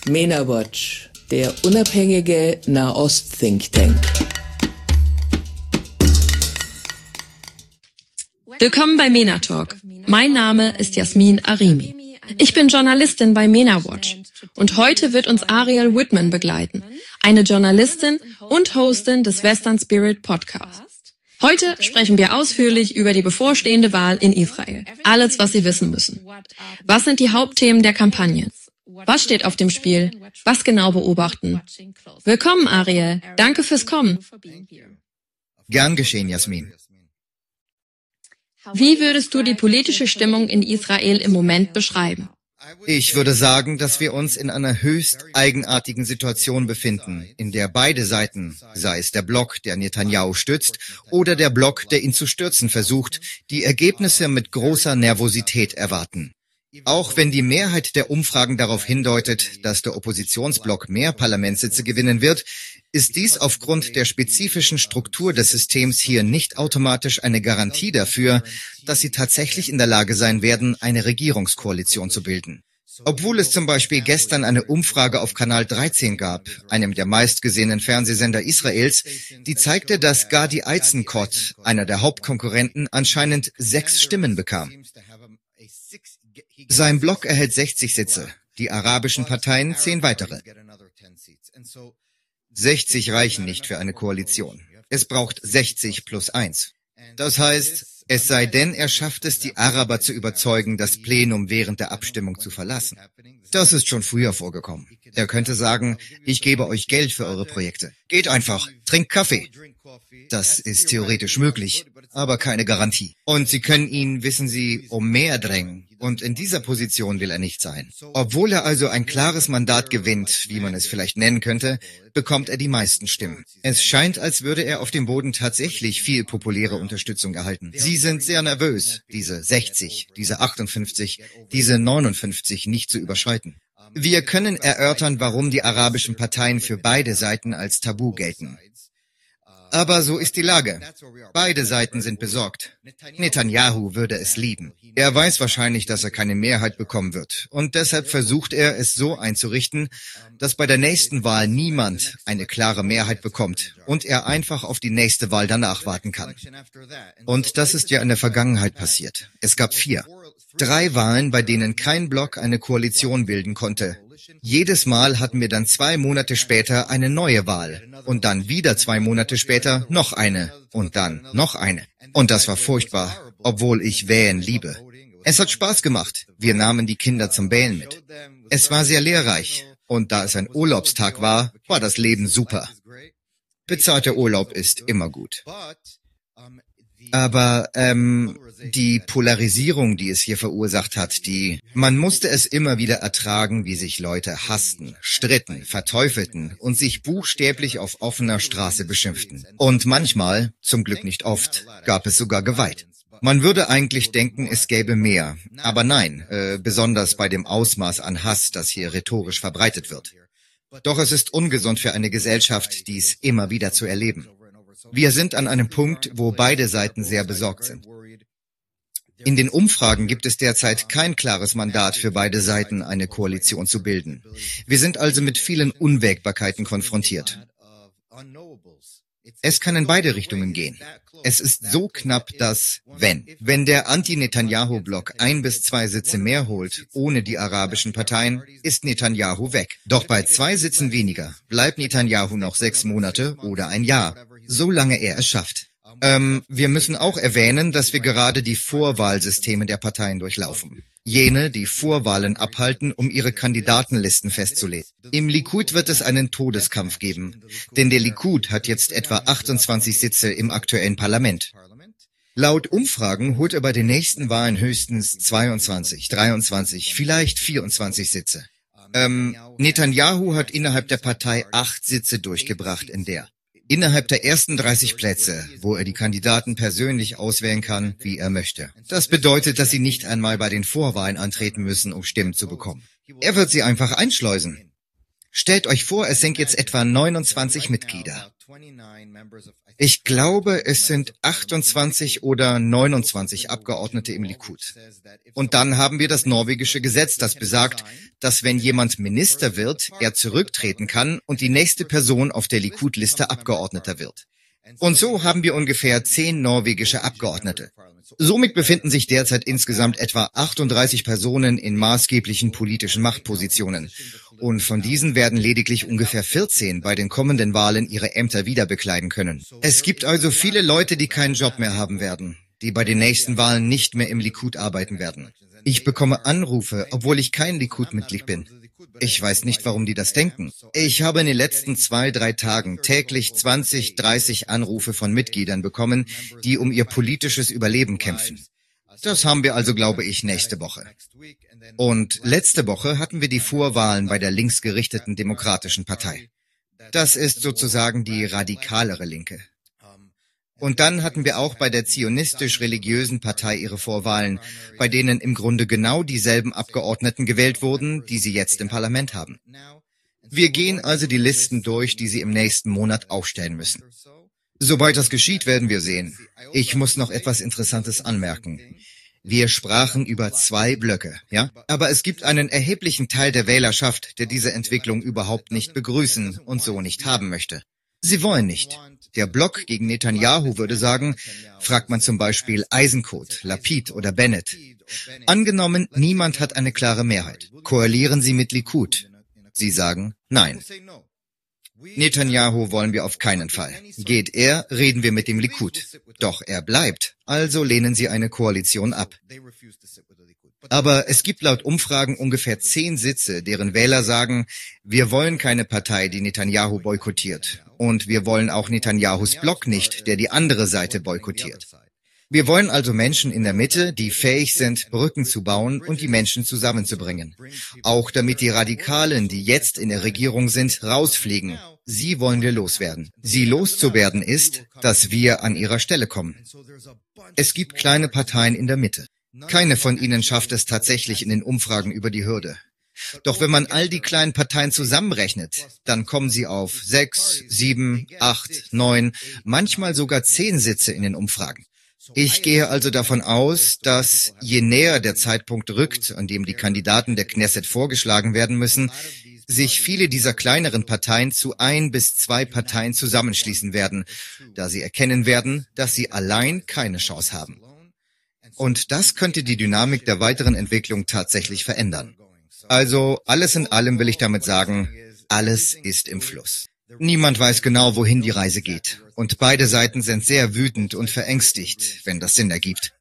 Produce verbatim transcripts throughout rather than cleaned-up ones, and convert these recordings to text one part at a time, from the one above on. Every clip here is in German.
MENA Watch, der unabhängige Nahost-Think Tank. Willkommen bei MENA Talk. Mein Name ist Jasmin Arimi. Ich bin Journalistin bei MENA Watch und heute wird uns Ariel Whitman begleiten, eine Journalistin und Hostin des Western Spirit Podcasts. Heute sprechen wir ausführlich über die bevorstehende Wahl in Israel. Alles, was Sie wissen müssen. Was sind die Hauptthemen der Kampagne? Was steht auf dem Spiel? Was genau beobachten? Willkommen, Ariel. Danke fürs Kommen. Gern geschehen, Jasmin. Wie würdest du die politische Stimmung in Israel im Moment beschreiben? Ich würde sagen, dass wir uns in einer höchst eigenartigen Situation befinden, in der beide Seiten, sei es der Block, der Netanyahu stützt, oder der Block, der ihn zu stürzen versucht, die Ergebnisse mit großer Nervosität erwarten. Auch wenn die Mehrheit der Umfragen darauf hindeutet, dass der Oppositionsblock mehr Parlamentssitze gewinnen wird, ist dies aufgrund der spezifischen Struktur des Systems hier nicht automatisch eine Garantie dafür, dass sie tatsächlich in der Lage sein werden, eine Regierungskoalition zu bilden. Obwohl es zum Beispiel gestern eine Umfrage auf Kanal dreizehn gab, einem der meistgesehenen Fernsehsender Israels, die zeigte, dass Gadi Eisenkot, einer der Hauptkonkurrenten, anscheinend sechs Stimmen bekam. Sein Block erhält sechzig Sitze, die arabischen Parteien zehn weitere. sechzig reichen nicht für eine Koalition. Es braucht sechzig plus eins. Das heißt, es sei denn, er schafft es, die Araber zu überzeugen, das Plenum während der Abstimmung zu verlassen. Das ist schon früher vorgekommen. Er könnte sagen, ich gebe euch Geld für eure Projekte. Geht einfach, trinkt Kaffee. Das ist theoretisch möglich, aber keine Garantie. Und sie können ihn, wissen Sie, um mehr drängen. Und in dieser Position will er nicht sein. Obwohl er also ein klares Mandat gewinnt, wie man es vielleicht nennen könnte, bekommt er die meisten Stimmen. Es scheint, als würde er auf dem Boden tatsächlich viel populäre Unterstützung erhalten. Sie sind sehr nervös, diese sechzig, diese achtundfünfzig, diese neunundfünfzig nicht zu überschreiten. Wir können erörtern, warum die arabischen Parteien für beide Seiten als Tabu gelten. Aber so ist die Lage. Beide Seiten sind besorgt. Netanyahu würde es lieben. Er weiß wahrscheinlich, dass er keine Mehrheit bekommen wird. Und deshalb versucht er, es so einzurichten, dass bei der nächsten Wahl niemand eine klare Mehrheit bekommt und er einfach auf die nächste Wahl danach warten kann. Und das ist ja in der Vergangenheit passiert. Es gab vier. Drei Wahlen, bei denen kein Block eine Koalition bilden konnte. Jedes Mal hatten wir dann zwei Monate später eine neue Wahl und dann wieder zwei Monate später noch eine und dann noch eine. Und das war furchtbar, obwohl ich Wählen liebe. Es hat Spaß gemacht. Wir nahmen die Kinder zum Wählen mit. Es war sehr lehrreich und da es ein Urlaubstag war, war das Leben super. Bezahlter Urlaub ist immer gut. Aber ähm, die Polarisierung, die es hier verursacht hat, die man musste es immer wieder ertragen, wie sich Leute hassten, stritten, verteufelten und sich buchstäblich auf offener Straße beschimpften. Und manchmal, zum Glück nicht oft, gab es sogar Gewalt. Man würde eigentlich denken, es gäbe mehr, aber nein, äh, besonders bei dem Ausmaß an Hass, das hier rhetorisch verbreitet wird. Doch es ist ungesund für eine Gesellschaft, dies immer wieder zu erleben. Wir sind an einem Punkt, wo beide Seiten sehr besorgt sind. In den Umfragen gibt es derzeit kein klares Mandat für beide Seiten, eine Koalition zu bilden. Wir sind also mit vielen Unwägbarkeiten konfrontiert. Es kann in beide Richtungen gehen. Es ist so knapp, dass, wenn, wenn der Anti-Netanyahu-Block ein bis zwei Sitze mehr holt, ohne die arabischen Parteien, ist Netanyahu weg. Doch bei zwei Sitzen weniger bleibt Netanyahu noch sechs Monate oder ein Jahr, solange er es schafft. Ähm, wir müssen auch erwähnen, dass wir gerade die Vorwahlsysteme der Parteien durchlaufen. Jene, die Vorwahlen abhalten, um ihre Kandidatenlisten festzulegen. Im Likud wird es einen Todeskampf geben, denn der Likud hat jetzt etwa achtundzwanzig Sitze im aktuellen Parlament. Laut Umfragen holt er bei den nächsten Wahlen höchstens zweiundzwanzig, dreiundzwanzig, vielleicht vierundzwanzig Sitze. Ähm, Netanyahu hat innerhalb der Partei acht Sitze durchgebracht in der. Innerhalb der ersten dreißig Plätze, wo er die Kandidaten persönlich auswählen kann, wie er möchte. Das bedeutet, dass sie nicht einmal bei den Vorwahlen antreten müssen, um Stimmen zu bekommen. Er wird sie einfach einschleusen. Stellt euch vor, es sind jetzt etwa neunundzwanzig Mitglieder. Ich glaube, es sind achtundzwanzig oder neunundzwanzig Abgeordnete im Likud. Und dann haben wir das norwegische Gesetz, das besagt, dass wenn jemand Minister wird, er zurücktreten kann und die nächste Person auf der Likud-Liste Abgeordneter wird. Und so haben wir ungefähr zehn norwegische Abgeordnete. Somit befinden sich derzeit insgesamt etwa achtunddreißig Personen in maßgeblichen politischen Machtpositionen. Und von diesen werden lediglich ungefähr vierzehn bei den kommenden Wahlen ihre Ämter wieder bekleiden können. Es gibt also viele Leute, die keinen Job mehr haben werden, die bei den nächsten Wahlen nicht mehr im Likud arbeiten werden. Ich bekomme Anrufe, obwohl ich kein Likud-Mitglied bin. Ich weiß nicht, warum die das denken. Ich habe in den letzten zwei, drei Tagen täglich zwanzig, dreißig Anrufe von Mitgliedern bekommen, die um ihr politisches Überleben kämpfen. Das haben wir also, glaube ich, nächste Woche. Und letzte Woche hatten wir die Vorwahlen bei der linksgerichteten Demokratischen Partei. Das ist sozusagen die radikalere Linke. Und dann hatten wir auch bei der zionistisch-religiösen Partei ihre Vorwahlen, bei denen im Grunde genau dieselben Abgeordneten gewählt wurden, die sie jetzt im Parlament haben. Wir gehen also die Listen durch, die sie im nächsten Monat aufstellen müssen. Sobald das geschieht, werden wir sehen. Ich muss noch etwas Interessantes anmerken. Wir sprachen über zwei Blöcke, ja? Aber es gibt einen erheblichen Teil der Wählerschaft, der diese Entwicklung überhaupt nicht begrüßen und so nicht haben möchte. Sie wollen nicht. Der Block gegen Netanyahu würde sagen, fragt man zum Beispiel Eisenkot, Lapid oder Bennett. Angenommen, niemand hat eine klare Mehrheit. Koalieren Sie mit Likud? Sie sagen, nein. Netanyahu wollen wir auf keinen Fall. Geht er, reden wir mit dem Likud. Doch er bleibt, also lehnen sie eine Koalition ab. Aber es gibt laut Umfragen ungefähr zehn Sitze, deren Wähler sagen, wir wollen keine Partei, die Netanyahu boykottiert. Und wir wollen auch Netanyahus Block nicht, der die andere Seite boykottiert. Wir wollen also Menschen in der Mitte, die fähig sind, Brücken zu bauen und die Menschen zusammenzubringen. Auch damit die Radikalen, die jetzt in der Regierung sind, rausfliegen. Sie wollen wir loswerden. Sie loszuwerden ist, dass wir an ihrer Stelle kommen. Es gibt kleine Parteien in der Mitte. Keine von ihnen schafft es tatsächlich in den Umfragen über die Hürde. Doch wenn man all die kleinen Parteien zusammenrechnet, dann kommen sie auf sechs, sieben, acht, neun, manchmal sogar zehn Sitze in den Umfragen. Ich gehe also davon aus, dass je näher der Zeitpunkt rückt, an dem die Kandidaten der Knesset vorgeschlagen werden müssen, sich viele dieser kleineren Parteien zu ein bis zwei Parteien zusammenschließen werden, da sie erkennen werden, dass sie allein keine Chance haben. Und das könnte die Dynamik der weiteren Entwicklung tatsächlich verändern. Also alles in allem will ich damit sagen, alles ist im Fluss. Niemand weiß genau, wohin die Reise geht. Und beide Seiten sind sehr wütend und verängstigt, wenn das Sinn ergibt.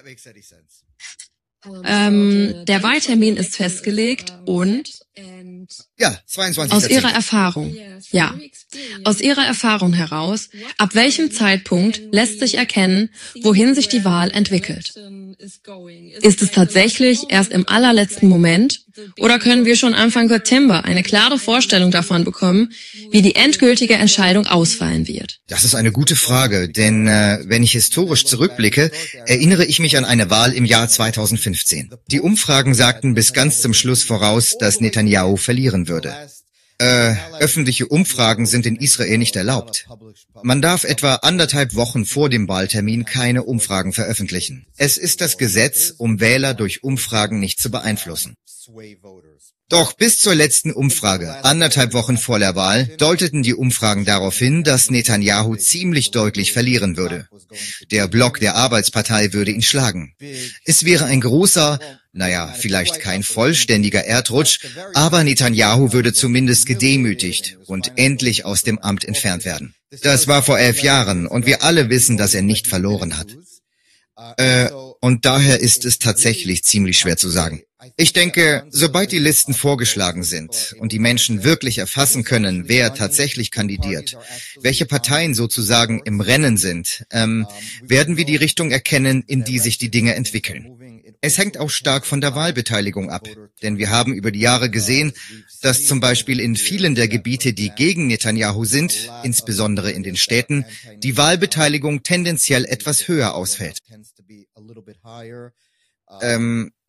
Ähm, der Wahltermin ist festgelegt und? Ja, zweiundzwanzigster Aus Ihrer Erfahrung, ja, aus Ihrer Erfahrung heraus, ab welchem Zeitpunkt lässt sich erkennen, wohin sich die Wahl entwickelt? Ist es tatsächlich erst im allerletzten Moment oder können wir schon Anfang September eine klare Vorstellung davon bekommen, wie die endgültige Entscheidung ausfallen wird? Das ist eine gute Frage, denn äh, wenn ich historisch zurückblicke, erinnere ich mich an eine Wahl im Jahr zweitausendfünfzehn. Die Umfragen sagten bis ganz zum Schluss voraus, dass Netanyahu verlieren würde. Äh, öffentliche Umfragen sind in Israel nicht erlaubt. Man darf etwa anderthalb Wochen vor dem Wahltermin keine Umfragen veröffentlichen. Es ist das Gesetz, um Wähler durch Umfragen nicht zu beeinflussen. Doch bis zur letzten Umfrage, anderthalb Wochen vor der Wahl, deuteten die Umfragen darauf hin, dass Netanyahu ziemlich deutlich verlieren würde. Der Block der Arbeitspartei würde ihn schlagen. Es wäre ein großer, naja, vielleicht kein vollständiger Erdrutsch, aber Netanyahu würde zumindest gedemütigt und endlich aus dem Amt entfernt werden. Das war vor elf Jahren und wir alle wissen, dass er nicht verloren hat. Äh, und daher ist es tatsächlich ziemlich schwer zu sagen. Ich denke, sobald die Listen vorgeschlagen sind und die Menschen wirklich erfassen können, wer tatsächlich kandidiert, welche Parteien sozusagen im Rennen sind, ähm, werden wir die Richtung erkennen, in die sich die Dinge entwickeln. Es hängt auch stark von der Wahlbeteiligung ab, denn wir haben über die Jahre gesehen, dass zum Beispiel in vielen der Gebiete, die gegen Netanyahu sind, insbesondere in den Städten, die Wahlbeteiligung tendenziell etwas höher ausfällt. Ähm,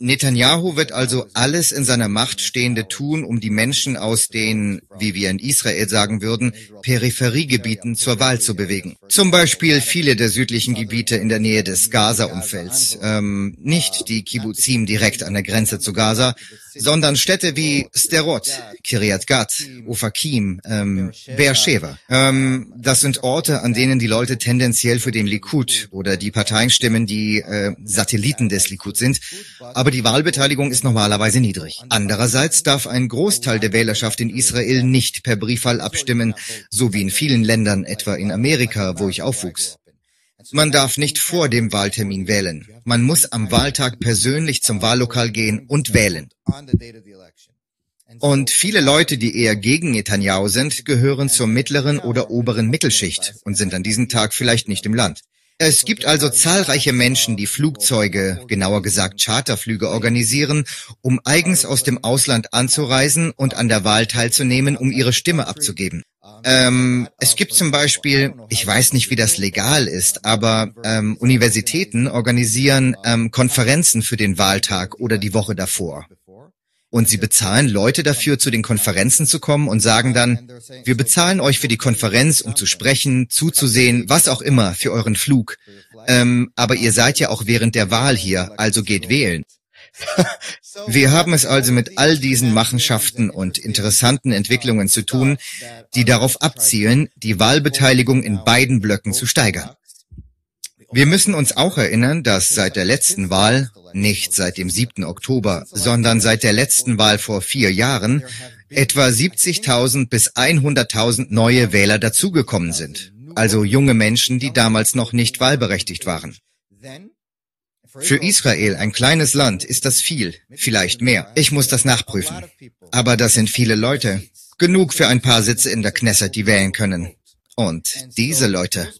Netanyahu wird also alles in seiner Macht Stehende tun, um die Menschen aus den, wie wir in Israel sagen würden, Peripheriegebieten zur Wahl zu bewegen. Zum Beispiel viele der südlichen Gebiete in der Nähe des Gaza-Umfelds. Ähm, nicht die Kibbuzim direkt an der Grenze zu Gaza, sondern Städte wie Sderot, Kiryat Gat, Ofakim, ähm, Beersheva. Ähm, das sind Orte, an denen die Leute tendenziell für den Likud oder die Parteien stimmen, die äh, Satelliten des Likud sind. Aber die Wahlbeteiligung ist normalerweise niedrig. Andererseits darf ein Großteil der Wählerschaft in Israel nicht per Briefwahl abstimmen, so wie in vielen Ländern, etwa in Amerika, wo ich aufwuchs. Man darf nicht vor dem Wahltermin wählen. Man muss am Wahltag persönlich zum Wahllokal gehen und wählen. Und viele Leute, die eher gegen Netanyahu sind, gehören zur mittleren oder oberen Mittelschicht und sind an diesem Tag vielleicht nicht im Land. Es gibt also zahlreiche Menschen, die Flugzeuge, genauer gesagt Charterflüge organisieren, um eigens aus dem Ausland anzureisen und an der Wahl teilzunehmen, um ihre Stimme abzugeben. Ähm, es gibt zum Beispiel, ich weiß nicht, wie das legal ist, aber ähm, Universitäten organisieren ähm, Konferenzen für den Wahltag oder die Woche davor. Und sie bezahlen Leute dafür, zu den Konferenzen zu kommen und sagen dann, wir bezahlen euch für die Konferenz, um zu sprechen, zuzusehen, was auch immer, für euren Flug. Ähm, aber ihr seid ja auch während der Wahl hier, also geht wählen. Wir haben es also mit all diesen Machenschaften und interessanten Entwicklungen zu tun, die darauf abzielen, die Wahlbeteiligung in beiden Blöcken zu steigern. Wir müssen uns auch erinnern, dass seit der letzten Wahl, nicht seit dem siebten Oktober, sondern seit der letzten Wahl vor vier Jahren, etwa siebzigtausend bis hunderttausend neue Wähler dazugekommen sind. Also junge Menschen, die damals noch nicht wahlberechtigt waren. Für Israel, ein kleines Land, ist das viel, vielleicht mehr. Ich muss das nachprüfen. Aber das sind viele Leute. Genug für ein paar Sitze in der Knesset, die wählen können. Und diese Leute.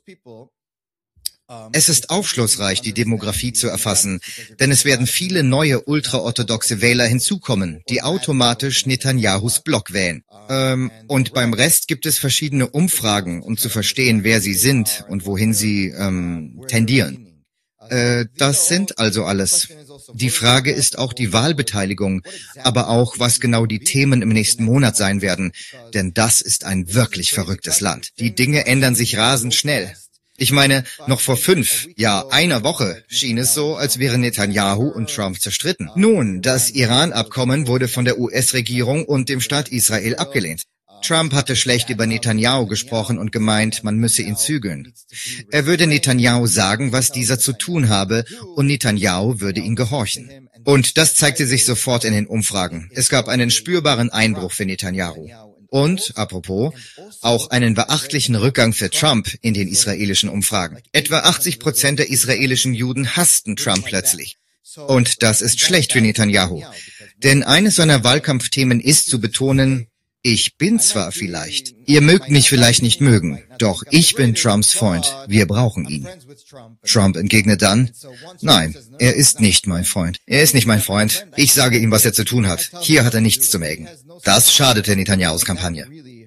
Es ist aufschlussreich, die Demografie zu erfassen, denn es werden viele neue ultraorthodoxe Wähler hinzukommen, die automatisch Netanyahus Block wählen. Ähm, und beim Rest gibt es verschiedene Umfragen, um zu verstehen, wer sie sind und wohin sie ähm, tendieren. Äh, das sind also alles. Die Frage ist auch die Wahlbeteiligung, aber auch, was genau die Themen im nächsten Monat sein werden, denn das ist ein wirklich verrücktes Land. Die Dinge ändern sich rasend schnell. Ich meine, noch vor fünf, ja einer Woche schien es so, als wären Netanyahu und Trump zerstritten. Nun, das Iran-Abkommen wurde von der U S-Regierung und dem Staat Israel abgelehnt. Trump hatte schlecht über Netanyahu gesprochen und gemeint, man müsse ihn zügeln. Er würde Netanyahu sagen, was dieser zu tun habe, und Netanyahu würde ihm gehorchen. Und das zeigte sich sofort in den Umfragen. Es gab einen spürbaren Einbruch für Netanyahu. Und, apropos, auch einen beachtlichen Rückgang für Trump in den israelischen Umfragen. Etwa achtzig Prozent der israelischen Juden hassten Trump plötzlich. Und das ist schlecht für Netanyahu. Denn eines seiner Wahlkampfthemen ist zu betonen, ich bin zwar vielleicht, ihr mögt mich vielleicht nicht mögen, doch ich bin Trumps Freund, wir brauchen ihn. Trump entgegnet dann, nein, er ist nicht mein Freund. Er ist nicht mein Freund, ich sage ihm, was er zu tun hat. Hier hat er nichts zu melden. Das schadete Netanyahus Kampagne.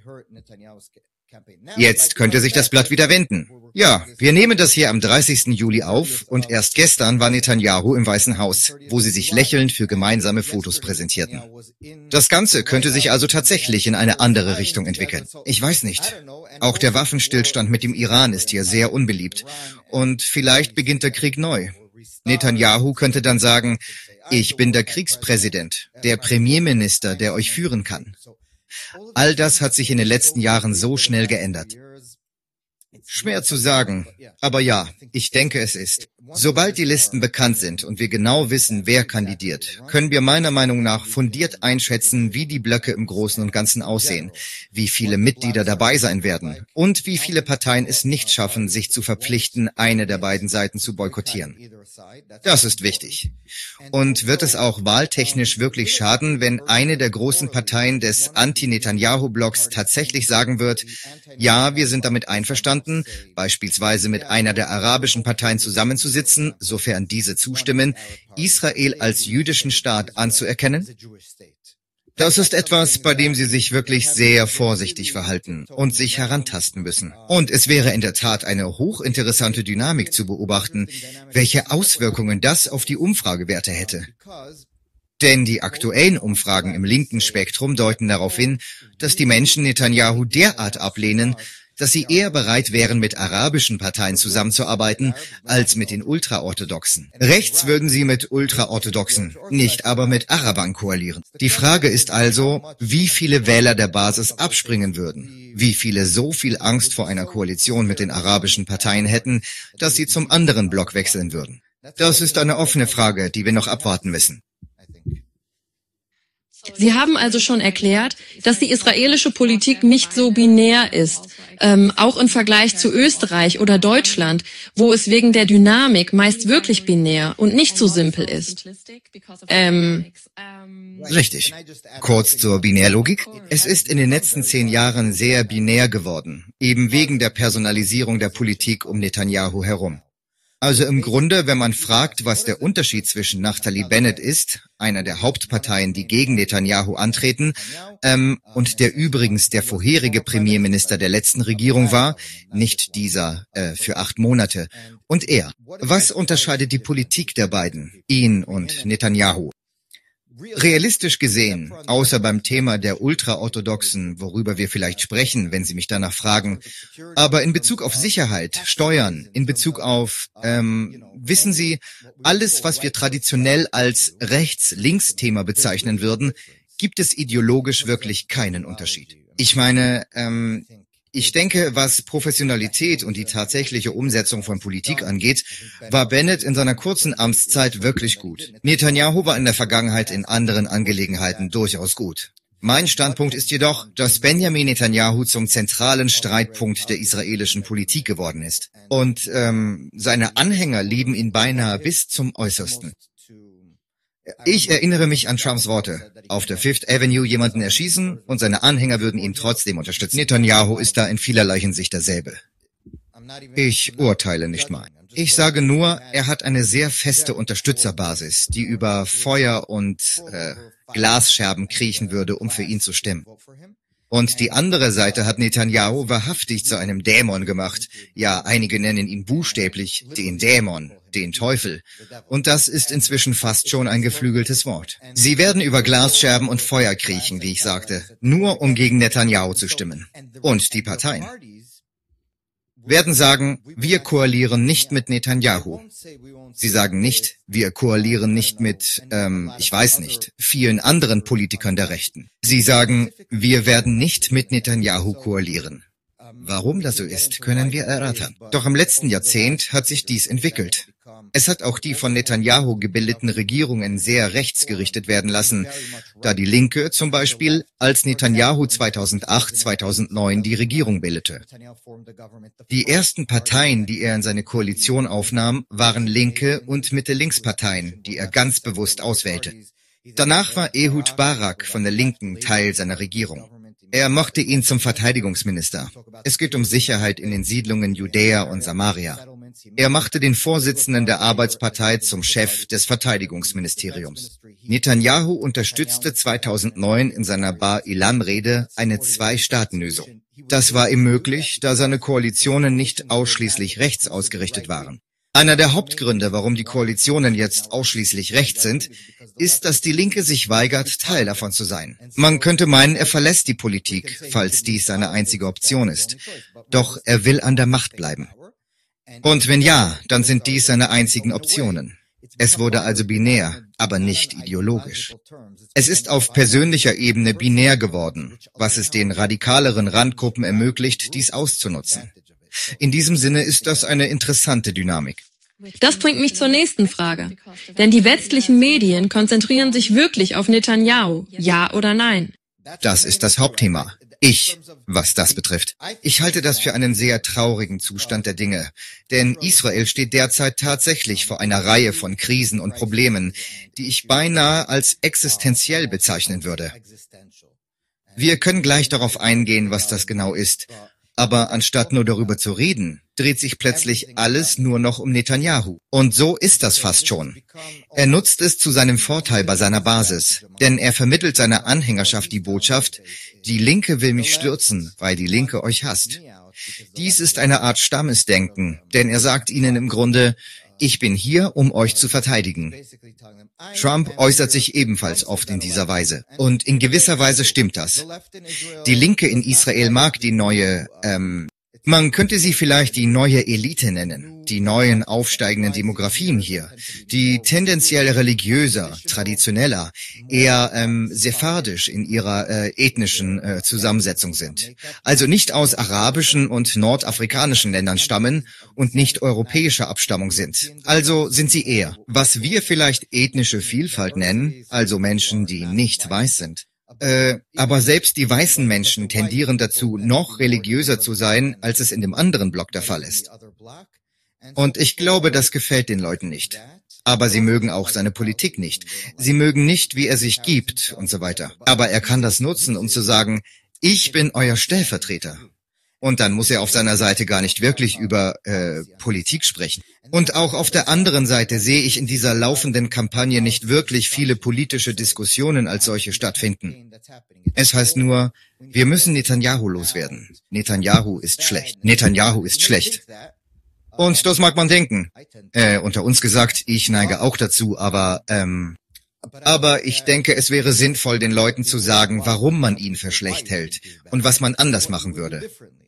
Jetzt könnte sich das Blatt wieder wenden. Ja, wir nehmen das hier am dreißigsten Juli auf und erst gestern war Netanyahu im Weißen Haus, wo sie sich lächelnd für gemeinsame Fotos präsentierten. Das Ganze könnte sich also tatsächlich in eine andere Richtung entwickeln. Ich weiß nicht. Auch der Waffenstillstand mit dem Iran ist hier sehr unbeliebt. Und vielleicht beginnt der Krieg neu. Netanyahu könnte dann sagen, ich bin der Kriegspräsident, der Premierminister, der euch führen kann. All das hat sich in den letzten Jahren so schnell geändert. Schwer zu sagen, aber ja, ich denke, es ist. Sobald die Listen bekannt sind und wir genau wissen, wer kandidiert, können wir meiner Meinung nach fundiert einschätzen, wie die Blöcke im Großen und Ganzen aussehen, wie viele Mitglieder dabei sein werden und wie viele Parteien es nicht schaffen, sich zu verpflichten, eine der beiden Seiten zu boykottieren. Das ist wichtig. Und wird es auch wahltechnisch wirklich schaden, wenn eine der großen Parteien des Anti-Netanyahu-Blocks tatsächlich sagen wird, ja, wir sind damit einverstanden, beispielsweise mit einer der arabischen Parteien zusammenzusitzen, sofern diese zustimmen, Israel als jüdischen Staat anzuerkennen? Das ist etwas, bei dem Sie sich wirklich sehr vorsichtig verhalten und sich herantasten müssen. Und es wäre in der Tat eine hochinteressante Dynamik zu beobachten, welche Auswirkungen das auf die Umfragewerte hätte. Denn die aktuellen Umfragen im linken Spektrum deuten darauf hin, dass die Menschen Netanyahu derart ablehnen, dass sie eher bereit wären, mit arabischen Parteien zusammenzuarbeiten, als mit den Ultraorthodoxen. Rechts würden sie mit Ultraorthodoxen, nicht aber mit Arabern koalieren. Die Frage ist also, wie viele Wähler der Basis abspringen würden, wie viele so viel Angst vor einer Koalition mit den arabischen Parteien hätten, dass sie zum anderen Block wechseln würden. Das ist eine offene Frage, die wir noch abwarten müssen. Sie haben also schon erklärt, dass die israelische Politik nicht so binär ist, ähm, auch im Vergleich zu Österreich oder Deutschland, wo es wegen der Dynamik meist wirklich binär und nicht so simpel ist. Ähm, Richtig. Kurz zur Binärlogik. Es ist in den letzten zehn Jahren sehr binär geworden, eben wegen der Personalisierung der Politik um Netanyahu herum. Also im Grunde, wenn man fragt, was der Unterschied zwischen Naftali Bennett ist, einer der Hauptparteien, die gegen Netanyahu antreten, ähm, und der übrigens der vorherige Premierminister der letzten Regierung war, nicht dieser äh, für acht Monate, und er. Was unterscheidet die Politik der beiden, ihn und Netanyahu? Realistisch gesehen, außer beim Thema der Ultraorthodoxen, worüber wir vielleicht sprechen, wenn Sie mich danach fragen, aber in Bezug auf Sicherheit, Steuern, in Bezug auf, ähm, wissen Sie, alles, was wir traditionell als Rechts-Links-Thema bezeichnen würden, gibt es ideologisch wirklich keinen Unterschied. Ich meine, ähm, ich denke, was Professionalität und die tatsächliche Umsetzung von Politik angeht, war Bennett in seiner kurzen Amtszeit wirklich gut. Netanyahu war in der Vergangenheit in anderen Angelegenheiten durchaus gut. Mein Standpunkt ist jedoch, dass Benjamin Netanyahu zum zentralen Streitpunkt der israelischen Politik geworden ist. Und ähm, seine Anhänger lieben ihn beinahe bis zum Äußersten. Ich erinnere mich an Trumps Worte. Auf der Fifth Avenue jemanden erschießen und seine Anhänger würden ihn trotzdem unterstützen. Netanyahu ist da in vielerlei Hinsicht derselbe. Ich urteile nicht mal. Ich sage nur, er hat eine sehr feste Unterstützerbasis, die über Feuer und äh, Glasscherben kriechen würde, um für ihn zu stimmen. Und die andere Seite hat Netanyahu wahrhaftig zu einem Dämon gemacht. Ja, einige nennen ihn buchstäblich den Dämon, den Teufel. Und das ist inzwischen fast schon ein geflügeltes Wort. Sie werden über Glasscherben und Feuer kriechen, wie ich sagte, nur um gegen Netanyahu zu stimmen. Und die Parteien werden sagen, wir koalieren nicht mit Netanyahu. Sie sagen nicht, wir koalieren nicht mit, ähm, ich weiß nicht, vielen anderen Politikern der Rechten. Sie sagen, wir werden nicht mit Netanyahu koalieren. Warum das so ist, können wir erörtern. Doch im letzten Jahrzehnt hat sich dies entwickelt. Es hat auch die von Netanyahu gebildeten Regierungen sehr rechtsgerichtet werden lassen, da die Linke zum Beispiel als Netanyahu zweitausendacht, zweitausendneun die Regierung bildete. Die ersten Parteien, die er in seine Koalition aufnahm, waren linke und Mitte-Links-Parteien, die er ganz bewusst auswählte. Danach war Ehud Barak von der Linken Teil seiner Regierung. Er machte ihn zum Verteidigungsminister. Es geht um Sicherheit in den Siedlungen Judäa und Samaria. Er machte den Vorsitzenden der Arbeitspartei zum Chef des Verteidigungsministeriums. Netanyahu unterstützte zweitausendneun in seiner Bar-Ilan-Rede eine Zwei-Staaten-Lösung. Das war ihm möglich, da seine Koalitionen nicht ausschließlich rechts ausgerichtet waren. Einer der Hauptgründe, warum die Koalitionen jetzt ausschließlich rechts sind, ist, dass die Linke sich weigert, Teil davon zu sein. Man könnte meinen, er verlässt die Politik, falls dies seine einzige Option ist. Doch er will an der Macht bleiben. Und wenn ja, dann sind dies seine einzigen Optionen. Es wurde also binär, aber nicht ideologisch. Es ist auf persönlicher Ebene binär geworden, was es den radikaleren Randgruppen ermöglicht, dies auszunutzen. In diesem Sinne ist das eine interessante Dynamik. Das bringt mich zur nächsten Frage. Denn die westlichen Medien konzentrieren sich wirklich auf Netanyahu, ja oder nein? Das ist das Hauptthema. Ich, was das betrifft. Ich halte das für einen sehr traurigen Zustand der Dinge, denn Israel steht derzeit tatsächlich vor einer Reihe von Krisen und Problemen, die ich beinahe als existenziell bezeichnen würde. Wir können gleich darauf eingehen, was das genau ist. Aber anstatt nur darüber zu reden, dreht sich plötzlich alles nur noch um Netanyahu. Und so ist das fast schon. Er nutzt es zu seinem Vorteil bei seiner Basis, denn er vermittelt seiner Anhängerschaft die Botschaft, die Linke will mich stürzen, weil die Linke euch hasst. Dies ist eine Art Stammesdenken, denn er sagt ihnen im Grunde, ich bin hier, um euch zu verteidigen. Trump äußert sich ebenfalls oft in dieser Weise. Und in gewisser Weise stimmt das. Die Linke in Israel mag die neue, ähm, man könnte sie vielleicht die neue Elite nennen, die neuen aufsteigenden Demografien hier, die tendenziell religiöser, traditioneller, eher ähm, sephardisch in ihrer äh, ethnischen äh, Zusammensetzung sind. Also nicht aus arabischen und nordafrikanischen Ländern stammen und nicht europäischer Abstammung sind. Also sind sie eher, was wir vielleicht ethnische Vielfalt nennen, also Menschen, die nicht weiß sind. Äh, aber selbst die weißen Menschen tendieren dazu, noch religiöser zu sein, als es in dem anderen Block der Fall ist. Und ich glaube, das gefällt den Leuten nicht. Aber sie mögen auch seine Politik nicht. Sie mögen nicht, wie er sich gibt und so weiter. Aber er kann das nutzen, um zu sagen, ich bin euer Stellvertreter. Und dann muss er auf seiner Seite gar nicht wirklich über äh, Politik sprechen. Und auch auf der anderen Seite sehe ich in dieser laufenden Kampagne nicht wirklich viele politische Diskussionen als solche stattfinden. Es heißt nur, wir müssen Netanyahu loswerden. Netanyahu ist schlecht. Netanyahu ist schlecht. Und das mag man denken. Äh, unter uns gesagt, ich neige auch dazu, aber ähm, aber ich denke, es wäre sinnvoll, den Leuten zu sagen, warum man ihn für schlecht hält und was man anders machen würde.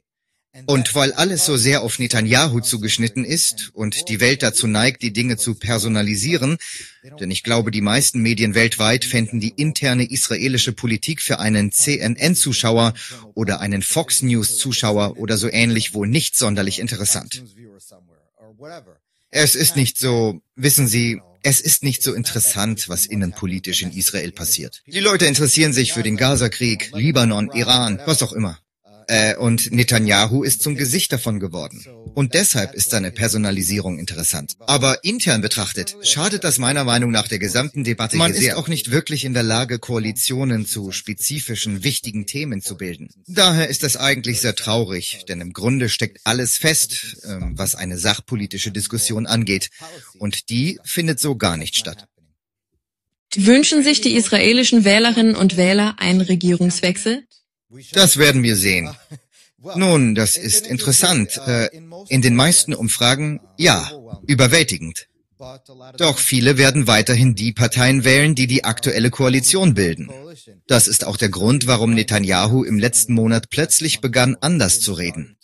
Und weil alles so sehr auf Netanyahu zugeschnitten ist und die Welt dazu neigt, die Dinge zu personalisieren, denn ich glaube, die meisten Medien weltweit fänden die interne israelische Politik für einen C N N-Zuschauer oder einen Fox News-Zuschauer oder so ähnlich wohl nicht sonderlich interessant. Es ist nicht so, wissen Sie, es ist nicht so interessant, was innenpolitisch in Israel passiert. Die Leute interessieren sich für den Gaza-Krieg, Libanon, Iran, was auch immer. Äh, und Netanyahu ist zum Gesicht davon geworden. Und deshalb ist seine Personalisierung interessant. Aber intern betrachtet schadet das meiner Meinung nach der gesamten Debatte Man hier sehr. Man ist auch nicht wirklich in der Lage, Koalitionen zu spezifischen, wichtigen Themen zu bilden. Daher ist das eigentlich sehr traurig, denn im Grunde steckt alles fest, äh, was eine sachpolitische Diskussion angeht. Und die findet so gar nicht statt. Wünschen sich die israelischen Wählerinnen und Wähler einen Regierungswechsel? Das werden wir sehen. Nun, das ist interessant. Äh, in den meisten Umfragen, ja, überwältigend. Doch viele werden weiterhin die Parteien wählen, die die aktuelle Koalition bilden. Das ist auch der Grund, warum Netanyahu im letzten Monat plötzlich begann, anders zu reden.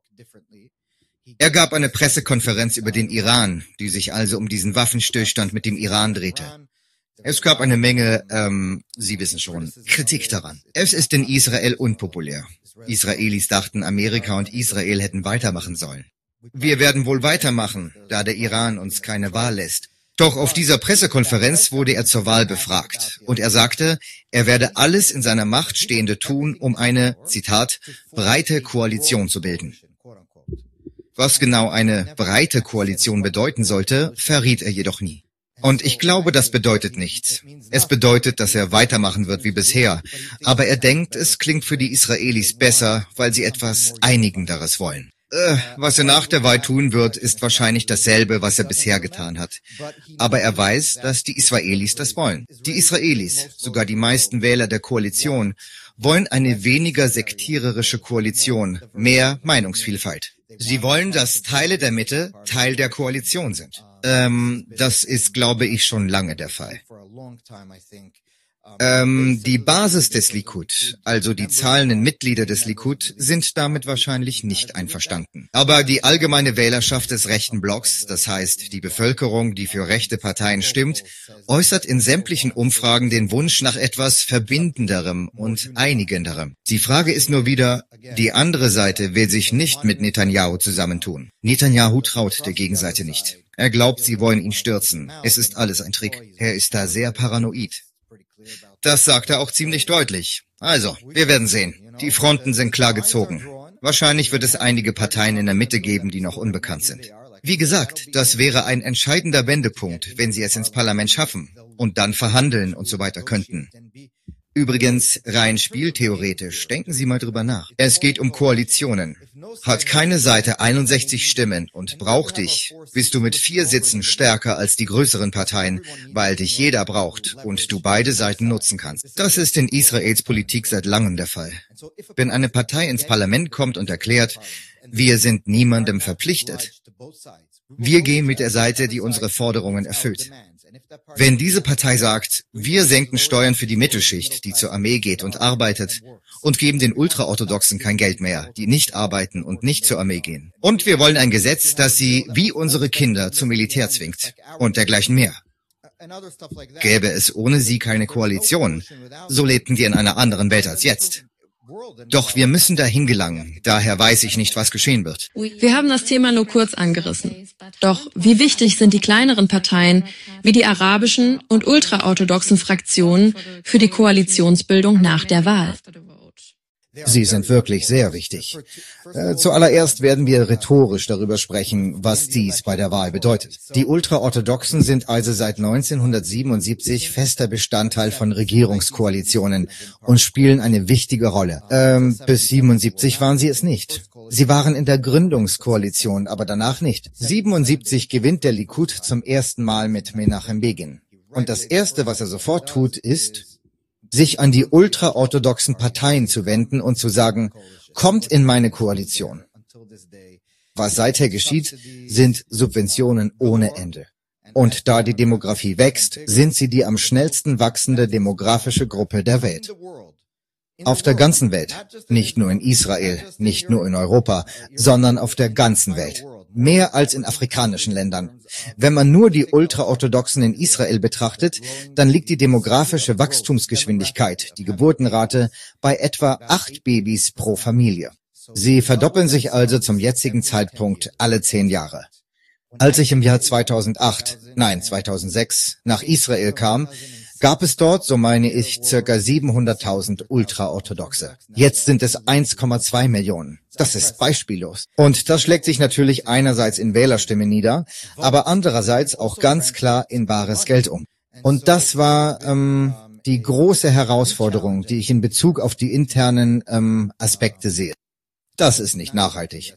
Er gab eine Pressekonferenz über den Iran, die sich also um diesen Waffenstillstand mit dem Iran drehte. Es gab eine Menge, ähm, Sie wissen schon, Kritik daran. Es ist in Israel unpopulär. Israelis dachten, Amerika und Israel hätten weitermachen sollen. Wir werden wohl weitermachen, da der Iran uns keine Wahl lässt. Doch auf dieser Pressekonferenz wurde er zur Wahl befragt. Und er sagte, er werde alles in seiner Macht Stehende tun, um eine, Zitat, breite Koalition zu bilden. Was genau eine breite Koalition bedeuten sollte, verriet er jedoch nie. Und ich glaube, das bedeutet nichts. Es bedeutet, dass er weitermachen wird wie bisher. Aber er denkt, es klingt für die Israelis besser, weil sie etwas Einigenderes wollen. Äh, was er nach der Wahl tun wird, ist wahrscheinlich dasselbe, was er bisher getan hat. Aber er weiß, dass die Israelis das wollen. Die Israelis, sogar die meisten Wähler der Koalition, wollen eine weniger sektiererische Koalition, mehr Meinungsvielfalt. Sie wollen, dass Teile der Mitte Teil der Koalition sind. Ähm, das ist, glaube ich, schon lange der Fall. Ähm, die Basis des Likud, also die zahlenden Mitglieder des Likud, sind damit wahrscheinlich nicht einverstanden. Aber die allgemeine Wählerschaft des rechten Blocks, das heißt die Bevölkerung, die für rechte Parteien stimmt, äußert in sämtlichen Umfragen den Wunsch nach etwas Verbindenderem und Einigenderem. Die Frage ist nur wieder, die andere Seite will sich nicht mit Netanyahu zusammentun. Netanyahu traut der Gegenseite nicht. Er glaubt, sie wollen ihn stürzen. Es ist alles ein Trick. Er ist da sehr paranoid. Das sagt er auch ziemlich deutlich. Also, wir werden sehen. Die Fronten sind klar gezogen. Wahrscheinlich wird es einige Parteien in der Mitte geben, die noch unbekannt sind. Wie gesagt, das wäre ein entscheidender Wendepunkt, wenn sie es ins Parlament schaffen und dann verhandeln und so weiter könnten. Übrigens, rein spieltheoretisch, denken Sie mal drüber nach. Es geht um Koalitionen. Hat keine Seite einundsechzig Stimmen und braucht dich, bist du mit vier Sitzen stärker als die größeren Parteien, weil dich jeder braucht und du beide Seiten nutzen kannst. Das ist in Israels Politik seit langem der Fall. Wenn eine Partei ins Parlament kommt und erklärt, wir sind niemandem verpflichtet. Wir gehen mit der Seite, die unsere Forderungen erfüllt. Wenn diese Partei sagt, wir senken Steuern für die Mittelschicht, die zur Armee geht und arbeitet, und geben den Ultraorthodoxen kein Geld mehr, die nicht arbeiten und nicht zur Armee gehen. Und wir wollen ein Gesetz, das sie wie unsere Kinder zum Militär zwingt und dergleichen mehr. Gäbe es ohne sie keine Koalition, so lebten wir in einer anderen Welt als jetzt. Doch wir müssen dahin gelangen, daher weiß ich nicht, was geschehen wird. Wir haben das Thema nur kurz angerissen. Doch wie wichtig sind die kleineren Parteien wie die arabischen und ultraorthodoxen Fraktionen für die Koalitionsbildung nach der Wahl? Sie sind wirklich sehr wichtig. Äh, zuallererst werden wir rhetorisch darüber sprechen, was dies bei der Wahl bedeutet. Die Ultraorthodoxen sind also seit neunzehnhundertsiebenundsiebzig fester Bestandteil von Regierungskoalitionen und spielen eine wichtige Rolle. Ähm, bis siebenundsiebzig waren sie es nicht. Sie waren in der Gründungskoalition, aber danach nicht. siebenundsiebzig gewinnt der Likud zum ersten Mal mit Menachem Begin. Und das Erste, was er sofort tut, ist, sich an die ultraorthodoxen Parteien zu wenden und zu sagen, kommt in meine Koalition. Was seither geschieht, sind Subventionen ohne Ende. Und da die Demografie wächst, sind sie die am schnellsten wachsende demografische Gruppe der Welt. Auf der ganzen Welt, nicht nur in Israel, nicht nur in Europa, sondern auf der ganzen Welt. Mehr als in afrikanischen Ländern. Wenn man nur die Ultraorthodoxen in Israel betrachtet, dann liegt die demografische Wachstumsgeschwindigkeit, die Geburtenrate, bei etwa acht Babys pro Familie. Sie verdoppeln sich also zum jetzigen Zeitpunkt alle zehn Jahre. Als ich im Jahr zweitausendacht, nein zweitausendsechs, nach Israel kam, gab es dort, so meine ich, circa siebenhunderttausend Ultraorthodoxe. Jetzt sind es eins Komma zwei Millionen. Das ist beispiellos. Und das schlägt sich natürlich einerseits in Wählerstimmen nieder, aber andererseits auch ganz klar in bares Geld um. Und das war ähm, die große Herausforderung, die ich in Bezug auf die internen ähm, Aspekte sehe. Das ist nicht nachhaltig.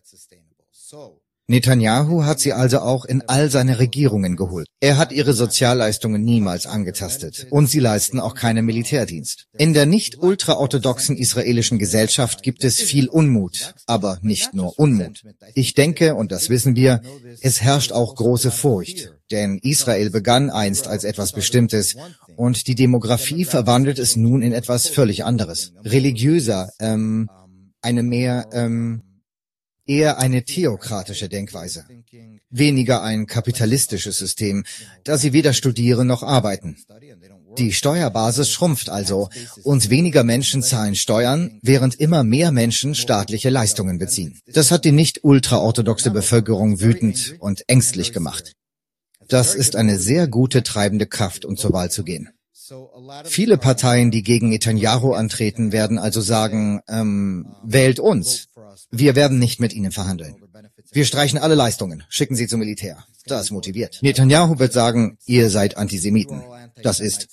Netanyahu hat sie also auch in all seine Regierungen geholt. Er hat ihre Sozialleistungen niemals angetastet und sie leisten auch keinen Militärdienst. In der nicht ultraorthodoxen israelischen Gesellschaft gibt es viel Unmut, aber nicht nur Unmut. Ich denke, und das wissen wir, es herrscht auch große Furcht, denn Israel begann einst als etwas Bestimmtes und die Demografie verwandelt es nun in etwas völlig anderes. Religiöser, ähm, eine mehr, ähm, eher eine theokratische Denkweise, weniger ein kapitalistisches System, da sie weder studieren noch arbeiten. Die Steuerbasis schrumpft also und weniger Menschen zahlen Steuern, während immer mehr Menschen staatliche Leistungen beziehen. Das hat die nicht ultraorthodoxe Bevölkerung wütend und ängstlich gemacht. Das ist eine sehr gute treibende Kraft, um zur Wahl zu gehen. Viele Parteien, die gegen Netanyahu antreten, werden also sagen, ähm, wählt uns. Wir werden nicht mit ihnen verhandeln. Wir streichen alle Leistungen, schicken sie zum Militär. Das motiviert. Netanyahu wird sagen, ihr seid Antisemiten. Das ist...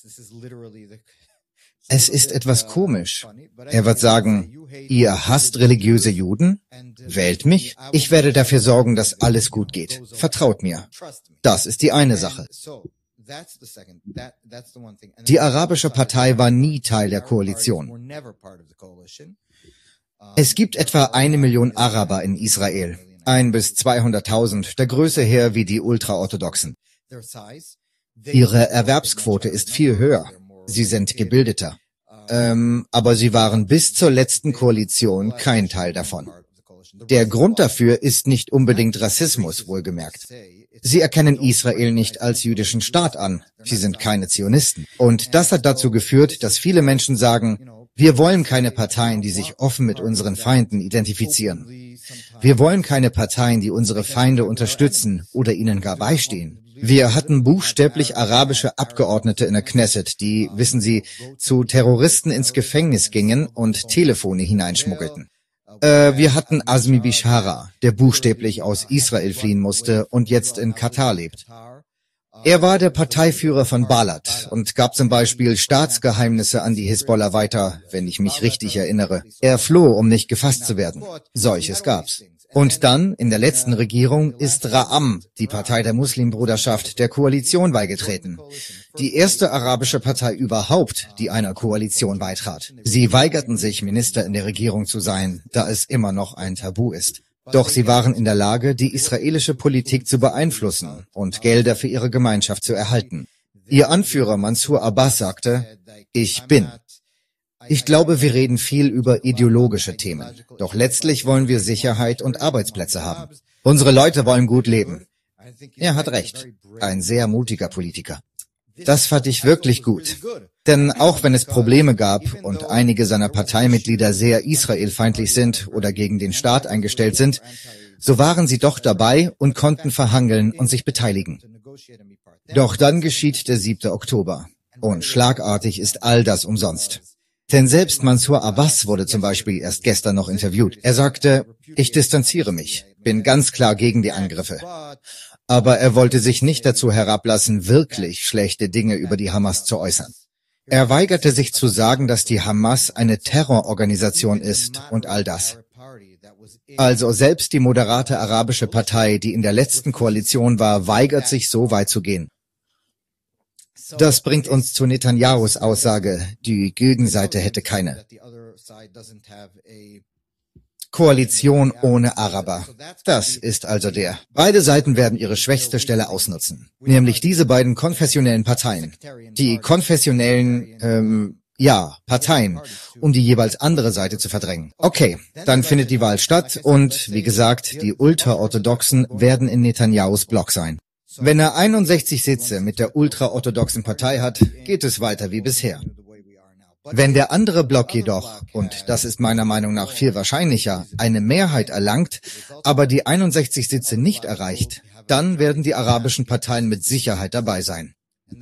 Es ist etwas komisch. Er wird sagen, ihr hasst religiöse Juden? Wählt mich? Ich werde dafür sorgen, dass alles gut geht. Vertraut mir. Das ist die eine Sache. Die arabische Partei war nie Teil der Koalition. Es gibt etwa eine Million Araber in Israel, ein bis zweihunderttausend, der Größe her wie die Ultraorthodoxen. Ihre Erwerbsquote ist viel höher. Sie sind gebildeter. Ähm, aber sie waren bis zur letzten Koalition kein Teil davon. Der Grund dafür ist nicht unbedingt Rassismus, wohlgemerkt. Sie erkennen Israel nicht als jüdischen Staat an. Sie sind keine Zionisten. Und das hat dazu geführt, dass viele Menschen sagen, wir wollen keine Parteien, die sich offen mit unseren Feinden identifizieren. Wir wollen keine Parteien, die unsere Feinde unterstützen oder ihnen gar beistehen. Wir hatten buchstäblich arabische Abgeordnete in der Knesset, die, wissen Sie, zu Terroristen ins Gefängnis gingen und Telefone hineinschmuggelten. Äh, wir hatten Azmi Bishara, der buchstäblich aus Israel fliehen musste und jetzt in Katar lebt. Er war der Parteiführer von Balad und gab zum Beispiel Staatsgeheimnisse an die Hisbollah weiter, wenn ich mich richtig erinnere. Er floh, um nicht gefasst zu werden. Solches gab's. Und dann, in der letzten Regierung, ist Ra'am, die Partei der Muslimbruderschaft, der Koalition beigetreten. Die erste arabische Partei überhaupt, die einer Koalition beitrat. Sie weigerten sich, Minister in der Regierung zu sein, da es immer noch ein Tabu ist. Doch sie waren in der Lage, die israelische Politik zu beeinflussen und Gelder für ihre Gemeinschaft zu erhalten. Ihr Anführer Mansur Abbas sagte, ich bin. Ich glaube, wir reden viel über ideologische Themen. Doch letztlich wollen wir Sicherheit und Arbeitsplätze haben. Unsere Leute wollen gut leben. Er hat recht. Ein sehr mutiger Politiker. Das fand ich wirklich gut. Denn auch wenn es Probleme gab und einige seiner Parteimitglieder sehr israelfeindlich sind oder gegen den Staat eingestellt sind, so waren sie doch dabei und konnten verhandeln und sich beteiligen. Doch dann geschieht der siebte Oktober. Und schlagartig ist all das umsonst. Denn selbst Mansur Abbas wurde zum Beispiel erst gestern noch interviewt. Er sagte, ich distanziere mich, bin ganz klar gegen die Angriffe. Aber er wollte sich nicht dazu herablassen, wirklich schlechte Dinge über die Hamas zu äußern. Er weigerte sich zu sagen, dass die Hamas eine Terrororganisation ist und all das. Also selbst die moderate arabische Partei, die in der letzten Koalition war, weigert sich, so weit zu gehen. Das bringt uns zu Netanyahus Aussage, die Gegenseite hätte keine Koalition ohne Araber. Das ist also der. Beide Seiten werden ihre schwächste Stelle ausnutzen, nämlich diese beiden konfessionellen Parteien. Die konfessionellen, ähm, ja, Parteien, um die jeweils andere Seite zu verdrängen. Okay, dann findet die Wahl statt und, wie gesagt, die Ultraorthodoxen werden in Netanyahus Block sein. Wenn er einundsechzig Sitze mit der ultraorthodoxen Partei hat, geht es weiter wie bisher. Wenn der andere Block jedoch, und das ist meiner Meinung nach viel wahrscheinlicher, eine Mehrheit erlangt, aber die einundsechzig Sitze nicht erreicht, dann werden die arabischen Parteien mit Sicherheit dabei sein.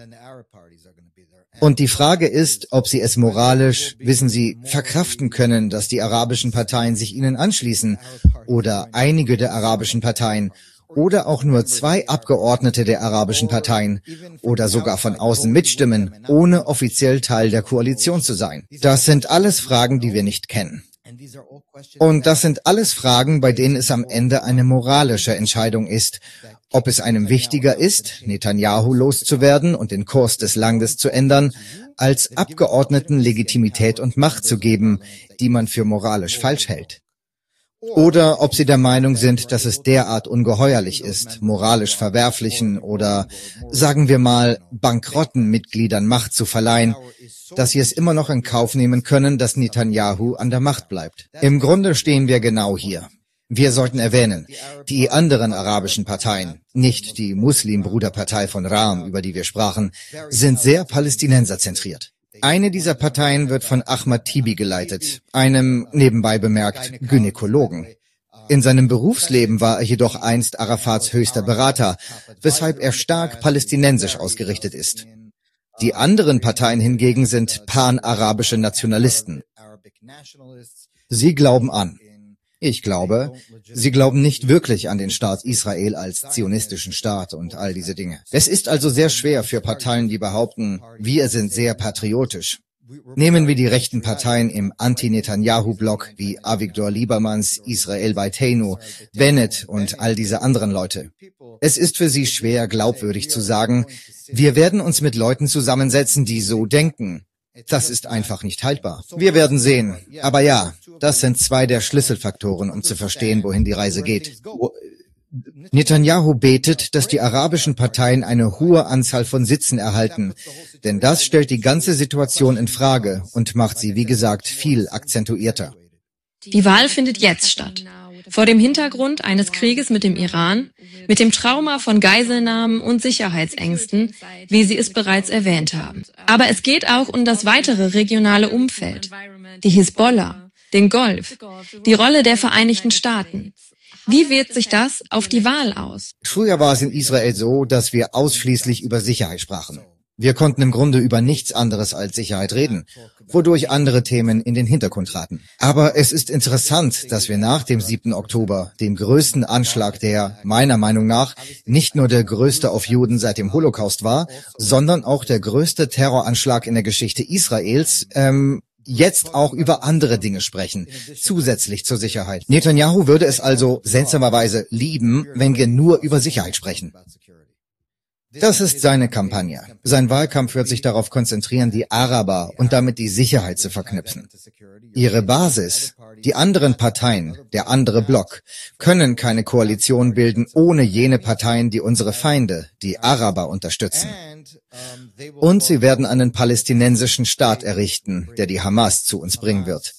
Und die Frage ist, ob sie es moralisch, wissen Sie, verkraften können, dass die arabischen Parteien sich ihnen anschließen oder einige der arabischen Parteien oder auch nur zwei Abgeordnete der arabischen Parteien oder sogar von außen mitstimmen, ohne offiziell Teil der Koalition zu sein. Das sind alles Fragen, die wir nicht kennen. Und das sind alles Fragen, bei denen es am Ende eine moralische Entscheidung ist, ob es einem wichtiger ist, Netanyahu loszuwerden und den Kurs des Landes zu ändern, als Abgeordneten Legitimität und Macht zu geben, die man für moralisch falsch hält. Oder ob sie der Meinung sind, dass es derart ungeheuerlich ist, moralisch verwerflichen oder, sagen wir mal, bankrotten Mitgliedern Macht zu verleihen, dass sie es immer noch in Kauf nehmen können, dass Netanyahu an der Macht bleibt. Im Grunde stehen wir genau hier. Wir sollten erwähnen, die anderen arabischen Parteien, nicht die Muslimbruderpartei von Ra'am, über die wir sprachen, sind sehr palästinenserzentriert. Eine dieser Parteien wird von Ahmad Tibi geleitet, einem, nebenbei bemerkt, Gynäkologen. In seinem Berufsleben war er jedoch einst Arafats höchster Berater, weshalb er stark palästinensisch ausgerichtet ist. Die anderen Parteien hingegen sind pan-arabische Nationalisten. Sie glauben an. Ich glaube, sie glauben nicht wirklich an den Staat Israel als zionistischen Staat und all diese Dinge. Es ist also sehr schwer für Parteien, die behaupten, wir sind sehr patriotisch. Nehmen wir die rechten Parteien im Anti-Netanyahu-Block wie Avigdor Liebermanns, Israel Beiteinu, Bennett und all diese anderen Leute. Es ist für sie schwer, glaubwürdig zu sagen, wir werden uns mit Leuten zusammensetzen, die so denken. Das ist einfach nicht haltbar. Wir werden sehen. Aber ja, das sind zwei der Schlüsselfaktoren, um zu verstehen, wohin die Reise geht. Netanyahu betet, dass die arabischen Parteien eine hohe Anzahl von Sitzen erhalten, denn das stellt die ganze Situation in Frage und macht sie, wie gesagt, viel akzentuierter. Die Wahl findet jetzt statt. Vor dem Hintergrund eines Krieges mit dem Iran, mit dem Trauma von Geiselnahmen und Sicherheitsängsten, wie Sie es bereits erwähnt haben. Aber es geht auch um das weitere regionale Umfeld, die Hisbollah, den Golf, die Rolle der Vereinigten Staaten. Wie wirkt sich das auf die Wahl aus? Früher war es in Israel so, dass wir ausschließlich über Sicherheit sprachen. Wir konnten im Grunde über nichts anderes als Sicherheit reden, wodurch andere Themen in den Hintergrund traten. Aber es ist interessant, dass wir nach dem siebten Oktober, dem größten Anschlag, der meiner Meinung nach nicht nur der größte auf Juden seit dem Holocaust war, sondern auch der größte Terroranschlag in der Geschichte Israels, ähm, jetzt auch über andere Dinge sprechen, zusätzlich zur Sicherheit. Netanyahu würde es also seltsamerweise lieben, wenn wir nur über Sicherheit sprechen. Das ist seine Kampagne. Sein Wahlkampf wird sich darauf konzentrieren, die Araber und damit die Sicherheit zu verknüpfen. Ihre Basis, die anderen Parteien, der andere Block, können keine Koalition bilden ohne jene Parteien, die unsere Feinde, die Araber, unterstützen. Und sie werden einen palästinensischen Staat errichten, der die Hamas zu uns bringen wird.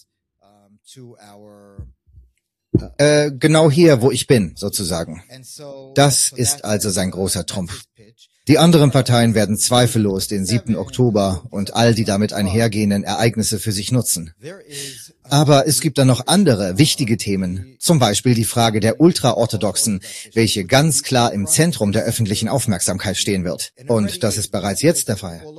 Äh, genau hier, wo ich bin, sozusagen. Das ist also sein großer Trumpf. Die anderen Parteien werden zweifellos den siebten Oktober und all die damit einhergehenden Ereignisse für sich nutzen. Aber es gibt dann noch andere wichtige Themen, zum Beispiel die Frage der Ultraorthodoxen, welche ganz klar im Zentrum der öffentlichen Aufmerksamkeit stehen wird. Und das ist bereits jetzt der Fall.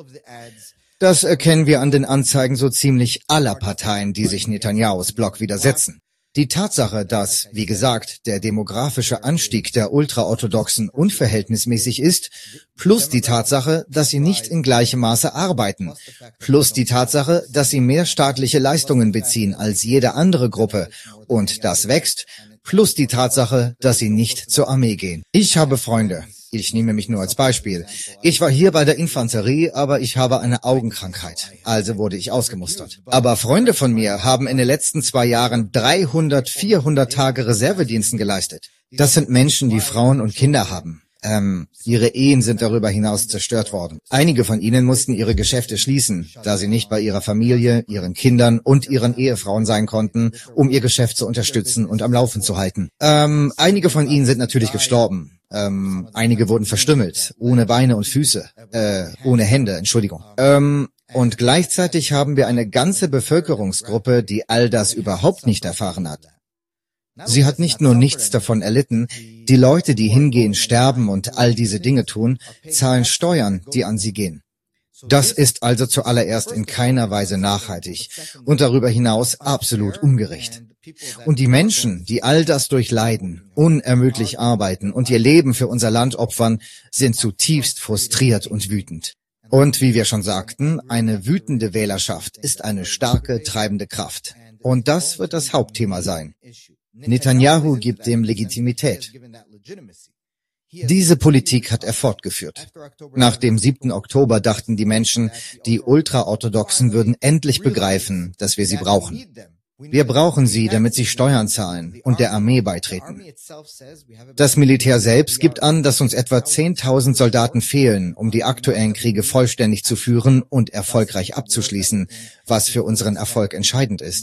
Das erkennen wir an den Anzeigen so ziemlich aller Parteien, die sich Netanyahus Block widersetzen. Die Tatsache, dass, wie gesagt, der demografische Anstieg der Ultraorthodoxen unverhältnismäßig ist, plus die Tatsache, dass sie nicht in gleichem Maße arbeiten, plus die Tatsache, dass sie mehr staatliche Leistungen beziehen als jede andere Gruppe, und das wächst, plus die Tatsache, dass sie nicht zur Armee gehen. Ich habe Freunde. Ich nehme mich nur als Beispiel. Ich war hier bei der Infanterie, aber ich habe eine Augenkrankheit. Also wurde ich ausgemustert. Aber Freunde von mir haben in den letzten zwei Jahren dreihundert, vierhundert Tage Reservediensten geleistet. Das sind Menschen, die Frauen und Kinder haben. Ähm, ihre Ehen sind darüber hinaus zerstört worden. Einige von ihnen mussten ihre Geschäfte schließen, da sie nicht bei ihrer Familie, ihren Kindern und ihren Ehefrauen sein konnten, um ihr Geschäft zu unterstützen und am Laufen zu halten. Ähm, einige von ihnen sind natürlich gestorben. Ähm, einige wurden verstümmelt, ohne Beine und Füße, äh, ohne Hände, Entschuldigung. Ähm, und gleichzeitig haben wir eine ganze Bevölkerungsgruppe, die all das überhaupt nicht erfahren hat. Sie hat nicht nur nichts davon erlitten, die Leute, die hingehen, sterben und all diese Dinge tun, zahlen Steuern, die an sie gehen. Das ist also zuallererst in keiner Weise nachhaltig und darüber hinaus absolut ungerecht. Und die Menschen, die all das durchleiden, unermüdlich arbeiten und ihr Leben für unser Land opfern, sind zutiefst frustriert und wütend. Und wie wir schon sagten, eine wütende Wählerschaft ist eine starke, treibende Kraft. Und das wird das Hauptthema sein. Netanyahu gibt dem Legitimität. Diese Politik hat er fortgeführt. Nach dem siebten Oktober dachten die Menschen, die Ultraorthodoxen würden endlich begreifen, dass wir sie brauchen. Wir brauchen sie, damit sie Steuern zahlen und der Armee beitreten. Das Militär selbst gibt an, dass uns etwa zehntausend Soldaten fehlen, um die aktuellen Kriege vollständig zu führen und erfolgreich abzuschließen, was für unseren Erfolg entscheidend ist.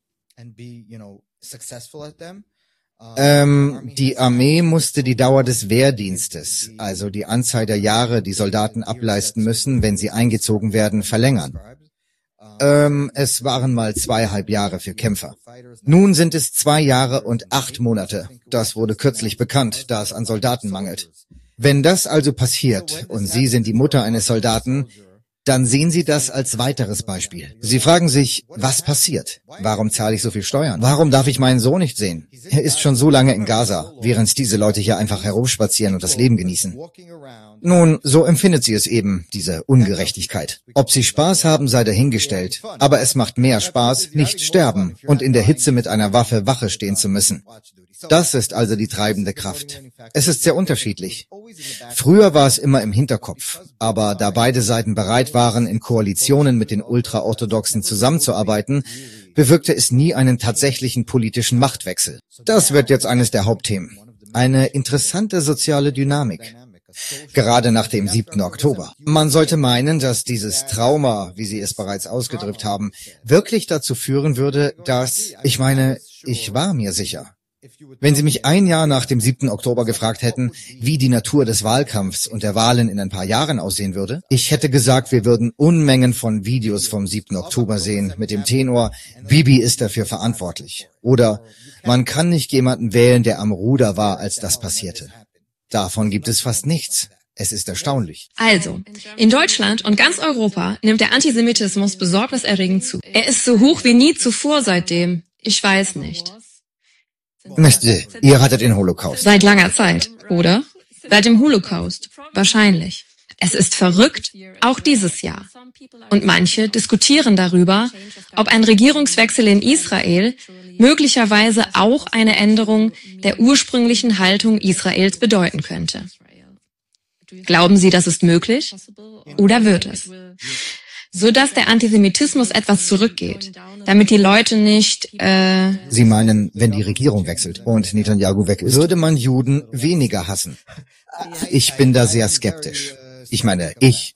Ähm, die Armee musste die Dauer des Wehrdienstes, also die Anzahl der Jahre, die Soldaten ableisten müssen, wenn sie eingezogen werden, verlängern. Ähm, es waren mal zweieinhalb Jahre für Kämpfer. Nun sind es zwei Jahre und acht Monate. Das wurde kürzlich bekannt, da es an Soldaten mangelt. Wenn das also passiert und Sie sind die Mutter eines Soldaten, dann sehen Sie das als weiteres Beispiel. Sie fragen sich, was passiert? Warum zahle ich so viel Steuern? Warum darf ich meinen Sohn nicht sehen? Er ist schon so lange in Gaza, während diese Leute hier einfach herumspazieren und das Leben genießen. Nun, so empfindet sie es eben, diese Ungerechtigkeit. Ob sie Spaß haben, sei dahingestellt. Aber es macht mehr Spaß, nicht sterben und in der Hitze mit einer Waffe Wache stehen zu müssen. Das ist also die treibende Kraft. Es ist sehr unterschiedlich. Früher war es immer im Hinterkopf, aber da beide Seiten bereit waren, in Koalitionen mit den Ultraorthodoxen zusammenzuarbeiten, bewirkte es nie einen tatsächlichen politischen Machtwechsel. Das wird jetzt eines der Hauptthemen. Eine interessante soziale Dynamik. Gerade nach dem siebten Oktober. Man sollte meinen, dass dieses Trauma, wie Sie es bereits ausgedrückt haben, wirklich dazu führen würde, dass, ich meine, ich war mir sicher. Wenn Sie mich ein Jahr nach dem siebten Oktober gefragt hätten, wie die Natur des Wahlkampfs und der Wahlen in ein paar Jahren aussehen würde, ich hätte gesagt, wir würden Unmengen von Videos vom siebten Oktober sehen mit dem Tenor, Bibi ist dafür verantwortlich. Oder man kann nicht jemanden wählen, der am Ruder war, als das passierte. Davon gibt es fast nichts. Es ist erstaunlich. Also, in Deutschland und ganz Europa nimmt der Antisemitismus besorgniserregend zu. Er ist so hoch wie nie zuvor seitdem. Ich weiß nicht. Monsieur, ihr hattet den Holocaust. Seit langer Zeit, oder? Seit dem Holocaust. Wahrscheinlich. Es ist verrückt, auch dieses Jahr. Und manche diskutieren darüber, ob ein Regierungswechsel in Israel möglicherweise auch eine Änderung der ursprünglichen Haltung Israels bedeuten könnte. Glauben Sie, das ist möglich? Oder wird es? Sodass der Antisemitismus etwas zurückgeht, damit die Leute nicht, äh... Sie meinen, wenn die Regierung wechselt und Netanyahu weg ist, würde man Juden weniger hassen? Ich bin da sehr skeptisch. Ich meine, ich.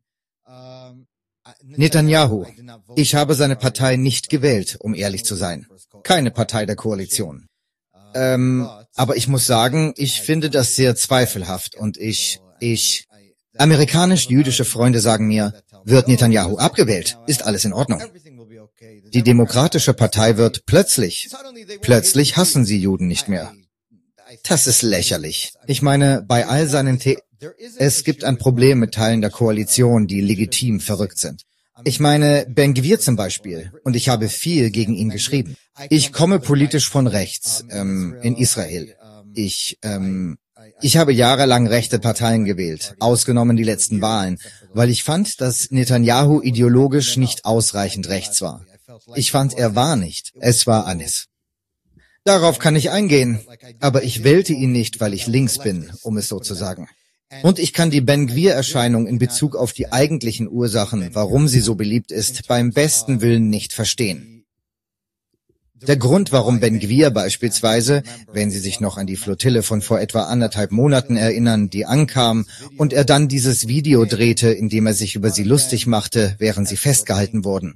Netanyahu. Ich habe seine Partei nicht gewählt, um ehrlich zu sein. Keine Partei der Koalition. Ähm, aber ich muss sagen, ich finde das sehr zweifelhaft und ich, ich, amerikanisch-jüdische Freunde sagen mir, wird Netanyahu abgewählt, ist alles in Ordnung. Die Demokratische Partei wird plötzlich, plötzlich hassen sie Juden nicht mehr. Das ist lächerlich. Ich meine, bei all seinen The Es gibt ein Problem mit Teilen der Koalition, die legitim verrückt sind. Ich meine, Ben Gvir zum Beispiel, und ich habe viel gegen ihn geschrieben. Ich komme politisch von rechts, ähm, in Israel. Ich, ähm, ich habe jahrelang rechte Parteien gewählt, ausgenommen die letzten Wahlen, weil ich fand, dass Netanyahu ideologisch nicht ausreichend rechts war. Ich fand, er war nicht. Es war alles. Darauf kann ich eingehen, aber ich wählte ihn nicht, weil ich links bin, um es so zu sagen. Und ich kann die Ben Gvir-Erscheinung in Bezug auf die eigentlichen Ursachen, warum sie so beliebt ist, beim besten Willen nicht verstehen. Der Grund, warum Ben Gvir beispielsweise, wenn Sie sich noch an die Flottille von vor etwa anderthalb Monaten erinnern, die ankam und er dann dieses Video drehte, in dem er sich über sie lustig machte, während sie festgehalten wurden.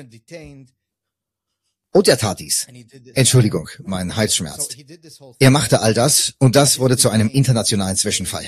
Und er tat dies. Entschuldigung, mein Hals schmerzt. Er machte all das und das wurde zu einem internationalen Zwischenfall.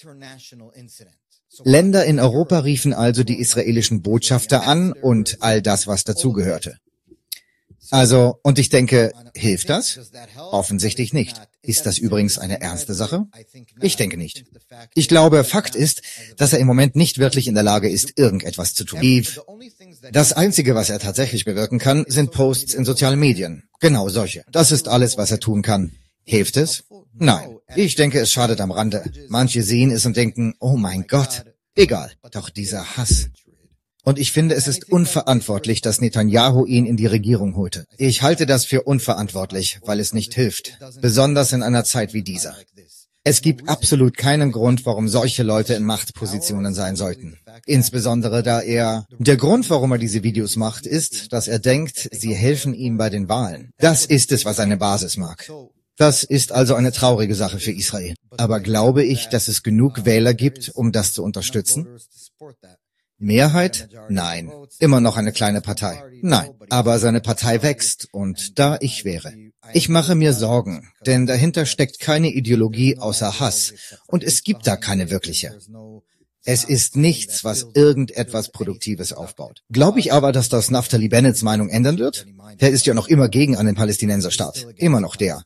Länder in Europa riefen also die israelischen Botschafter an und all das, was dazugehörte. Also, und ich denke, hilft das? Offensichtlich nicht. Ist das übrigens eine ernste Sache? Ich denke nicht. Ich glaube, Fakt ist, dass er im Moment nicht wirklich in der Lage ist, irgendetwas zu tun. Eve, das Einzige, was er tatsächlich bewirken kann, sind Posts in sozialen Medien. Genau solche. Das ist alles, was er tun kann. Hilft es? Nein. Ich denke, es schadet am Rande. Manche sehen es und denken, oh mein Gott. Egal. Doch dieser Hass. Und ich finde, es ist unverantwortlich, dass Netanyahu ihn in die Regierung holte. Ich halte das für unverantwortlich, weil es nicht hilft. Besonders in einer Zeit wie dieser. Es gibt absolut keinen Grund, warum solche Leute in Machtpositionen sein sollten. Insbesondere da er... Der Grund, warum er diese Videos macht, ist, dass er denkt, sie helfen ihm bei den Wahlen. Das ist es, was seine Basis mag. Das ist also eine traurige Sache für Israel. Aber glaube ich, dass es genug Wähler gibt, um das zu unterstützen? Mehrheit? Nein. Immer noch eine kleine Partei? Nein. Aber seine Partei wächst und da ich wäre. Ich mache mir Sorgen, denn dahinter steckt keine Ideologie außer Hass und es gibt da keine wirkliche. Es ist nichts, was irgendetwas Produktives aufbaut. Glaube ich aber, dass das Naftali Bennetts Meinung ändern wird? Der ist ja noch immer gegen einen Palästinenserstaat. Immer noch der.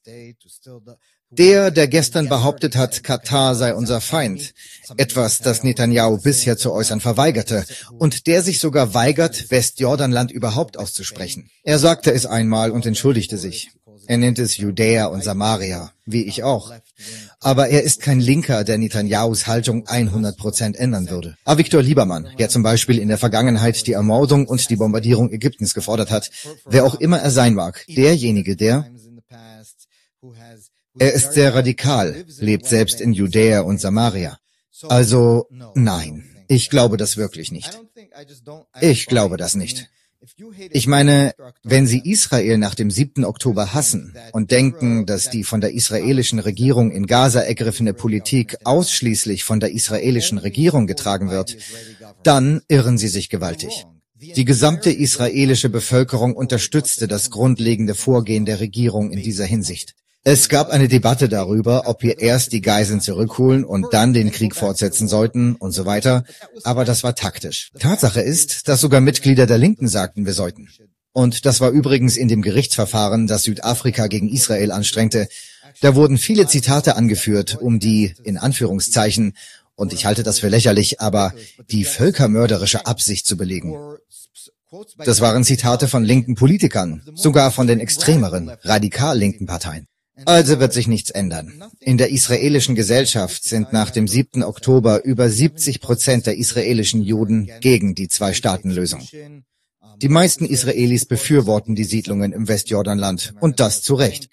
Der, der gestern behauptet hat, Katar sei unser Feind, etwas, das Netanyahu bisher zu äußern verweigerte, und der sich sogar weigert, Westjordanland überhaupt auszusprechen. Er sagte es einmal und entschuldigte sich. Er nennt es Judäa und Samaria, wie ich auch. Aber er ist kein Linker, der Netanyahus Haltung hundert Prozent ändern würde. Avigdor Liebermann, der zum Beispiel in der Vergangenheit die Ermordung und die Bombardierung Ägyptens gefordert hat, wer auch immer er sein mag, derjenige, der... Er ist sehr radikal, lebt selbst in Judäa und Samaria. Also, nein, ich glaube das wirklich nicht. Ich glaube das nicht. Ich meine, wenn Sie Israel nach dem siebten Oktober hassen und denken, dass die von der israelischen Regierung in Gaza ergriffene Politik ausschließlich von der israelischen Regierung getragen wird, dann irren Sie sich gewaltig. Die gesamte israelische Bevölkerung unterstützte das grundlegende Vorgehen der Regierung in dieser Hinsicht. Es gab eine Debatte darüber, ob wir erst die Geiseln zurückholen und dann den Krieg fortsetzen sollten und so weiter, aber das war taktisch. Tatsache ist, dass sogar Mitglieder der Linken sagten, wir sollten. Und das war übrigens in dem Gerichtsverfahren, das Südafrika gegen Israel anstrengte. Da wurden viele Zitate angeführt, um die, in Anführungszeichen, und ich halte das für lächerlich, aber die völkermörderische Absicht zu belegen. Das waren Zitate von linken Politikern, sogar von den extremeren, radikal linken Parteien. Also wird sich nichts ändern. In der israelischen Gesellschaft sind nach dem siebten Oktober über siebzig Prozent der israelischen Juden gegen die Zwei-Staaten-Lösung. Die meisten Israelis befürworten die Siedlungen im Westjordanland, und das zu Recht.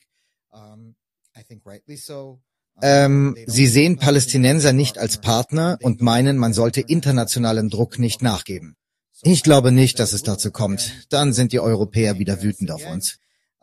Ähm, sie sehen Palästinenser nicht als Partner und meinen, man sollte internationalem Druck nicht nachgeben. Ich glaube nicht, dass es dazu kommt. Dann sind die Europäer wieder wütend auf uns.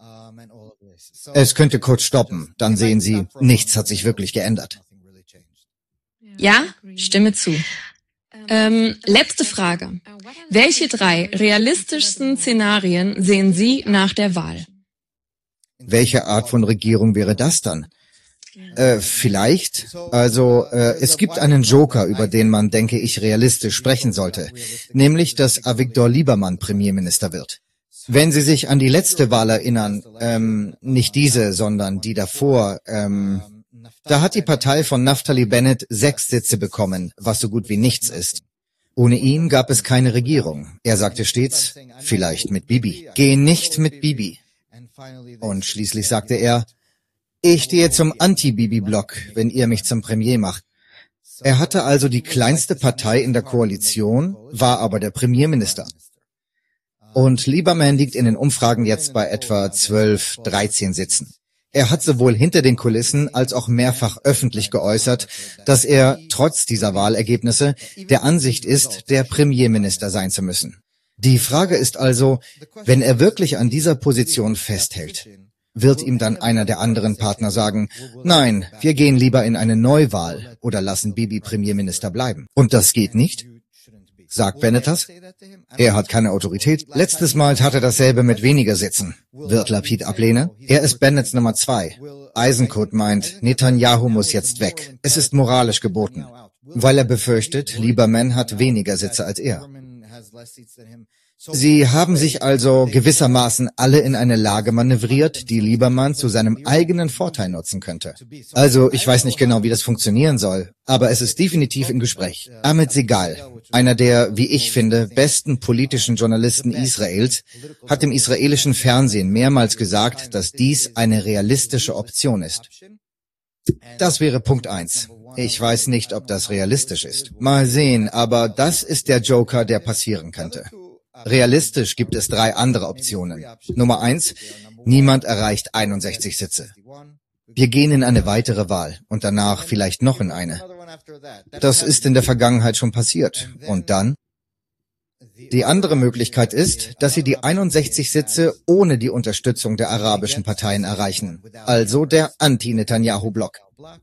Es könnte kurz stoppen. Dann sehen sie, nichts hat sich wirklich geändert. Ja, stimme zu. Ähm, letzte Frage. Welche drei realistischsten Szenarien sehen Sie nach der Wahl? Welche Art von Regierung wäre das dann? Äh, vielleicht. Also, äh, es gibt einen Joker, über den man, denke ich, realistisch sprechen sollte. Nämlich, dass Avigdor Liebermann Premierminister wird. Wenn Sie sich an die letzte Wahl erinnern, ähm, nicht diese, sondern die davor, ähm, da hat die Partei von Naftali Bennett sechs Sitze bekommen, was so gut wie nichts ist. Ohne ihn gab es keine Regierung. Er sagte stets, vielleicht mit Bibi. Geh nicht mit Bibi. Und schließlich sagte er, ich stehe zum Anti-Bibi-Block, wenn ihr mich zum Premier macht. Er hatte also die kleinste Partei in der Koalition, war aber der Premierminister. Und Lieberman liegt in den Umfragen jetzt bei etwa zwölf, dreizehn Sitzen. Er hat sowohl hinter den Kulissen als auch mehrfach öffentlich geäußert, dass er, trotz dieser Wahlergebnisse, der Ansicht ist, der Premierminister sein zu müssen. Die Frage ist also, wenn er wirklich an dieser Position festhält, wird ihm dann einer der anderen Partner sagen, nein, wir gehen lieber in eine Neuwahl oder lassen Bibi Premierminister bleiben. Und das geht nicht? Sagt Bennett das? Er hat keine Autorität. Letztes Mal tat er dasselbe mit weniger Sitzen. Wird Lapid ablehnen? Er ist Bennetts Nummer zwei. Eisenkot meint, Netanyahu muss jetzt weg. Es ist moralisch geboten. Weil er befürchtet, Lieberman hat weniger Sitze als er. Sie haben sich also gewissermaßen alle in eine Lage manövriert, die Lieberman zu seinem eigenen Vorteil nutzen könnte. Also, ich weiß nicht genau, wie das funktionieren soll, aber es ist definitiv im Gespräch. Amit Segal, einer der, wie ich finde, besten politischen Journalisten Israels, hat im israelischen Fernsehen mehrmals gesagt, dass dies eine realistische Option ist. Das wäre Punkt eins. Ich weiß nicht, ob das realistisch ist. Mal sehen, aber das ist der Joker, der passieren könnte. Realistisch gibt es drei andere Optionen. Nummer eins, niemand erreicht einundsechzig Sitze. Wir gehen in eine weitere Wahl und danach vielleicht noch in eine. Das ist in der Vergangenheit schon passiert. Und dann? Die andere Möglichkeit ist, dass sie die einundsechzig Sitze ohne die Unterstützung der arabischen Parteien erreichen, also der Anti-Netanyahu-Block.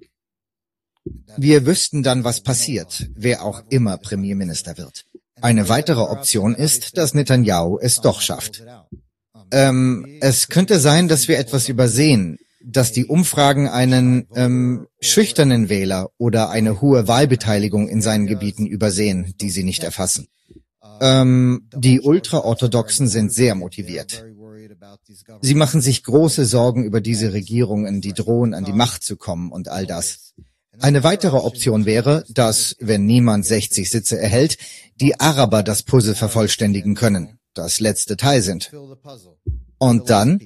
Wir wüssten dann, was passiert, wer auch immer Premierminister wird. Eine weitere Option ist, dass Netanyahu es doch schafft. Ähm, es könnte sein, dass wir etwas übersehen, dass die Umfragen einen ähm, schüchternen Wähler oder eine hohe Wahlbeteiligung in seinen Gebieten übersehen, die sie nicht erfassen. Ähm, die Ultraorthodoxen sind sehr motiviert. Sie machen sich große Sorgen über diese Regierungen, die drohen, an die Macht zu kommen und all das. Eine weitere Option wäre, dass, wenn niemand sechzig Sitze erhält, die Araber das Puzzle vervollständigen können, das letzte Teil sind. Und dann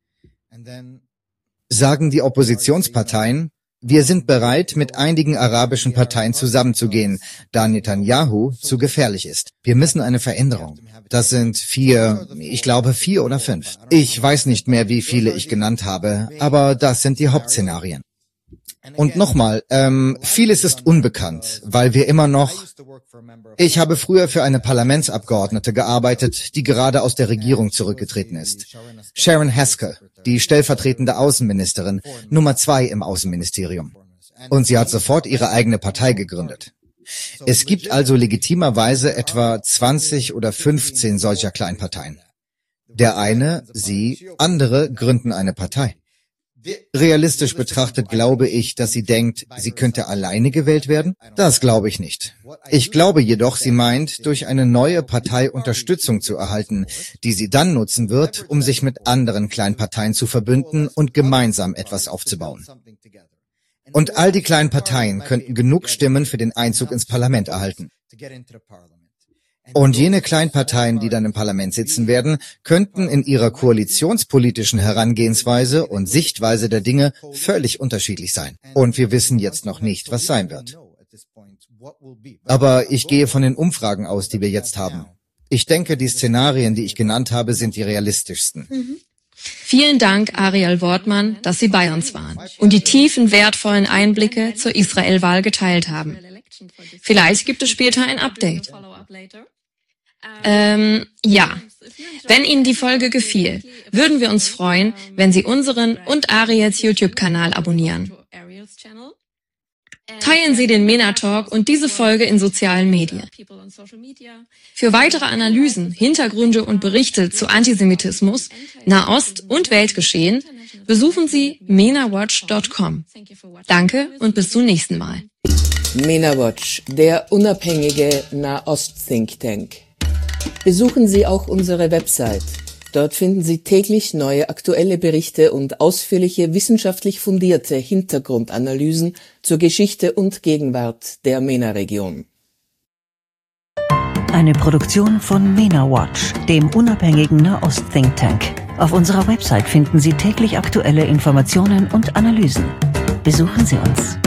sagen die Oppositionsparteien, wir sind bereit, mit einigen arabischen Parteien zusammenzugehen, da Netanyahu zu gefährlich ist. Wir müssen eine Veränderung. Das sind vier, ich glaube vier oder fünf. Ich weiß nicht mehr, wie viele ich genannt habe, aber das sind die Hauptszenarien. Und nochmal, ähm, vieles ist unbekannt, weil wir immer noch... Ich habe früher für eine Parlamentsabgeordnete gearbeitet, die gerade aus der Regierung zurückgetreten ist. Sharon Haskell, die stellvertretende Außenministerin, Nummer zwei im Außenministerium. Und sie hat sofort ihre eigene Partei gegründet. Es gibt also legitimerweise etwa zwanzig oder fünfzehn solcher Kleinparteien. Der eine, sie, andere gründen eine Partei. Realistisch betrachtet glaube ich, dass sie denkt, sie könnte alleine gewählt werden. Das glaube ich nicht. Ich glaube jedoch, sie meint, durch eine neue Partei Unterstützung zu erhalten, die sie dann nutzen wird, um sich mit anderen Kleinparteien zu verbünden und gemeinsam etwas aufzubauen. Und all die kleinen Parteien könnten genug Stimmen für den Einzug ins Parlament erhalten. Und jene Kleinparteien, die dann im Parlament sitzen werden, könnten in ihrer koalitionspolitischen Herangehensweise und Sichtweise der Dinge völlig unterschiedlich sein. Und wir wissen jetzt noch nicht, was sein wird. Aber ich gehe von den Umfragen aus, die wir jetzt haben. Ich denke, die Szenarien, die ich genannt habe, sind die realistischsten. Mhm. Vielen Dank, Ariel Wortmann, dass Sie bei uns waren und die tiefen, wertvollen Einblicke zur Israel-Wahl geteilt haben. Vielleicht gibt es später ein Update. Ähm, ja. Wenn Ihnen die Folge gefiel, würden wir uns freuen, wenn Sie unseren und Ariels YouTube-Kanal abonnieren. Teilen Sie den MENA Talk und diese Folge in sozialen Medien. Für weitere Analysen, Hintergründe und Berichte zu Antisemitismus, Nahost und Weltgeschehen besuchen Sie menawatch punkt com. Danke und bis zum nächsten Mal. MENA Watch, der unabhängige Nahost-Think Tank. Besuchen Sie auch unsere Website. Dort finden Sie täglich neue aktuelle Berichte und ausführliche wissenschaftlich fundierte Hintergrundanalysen zur Geschichte und Gegenwart der MENA-Region. Eine Produktion von MENA Watch, dem unabhängigen Nahost-Think Tank. Auf unserer Website finden Sie täglich aktuelle Informationen und Analysen. Besuchen Sie uns.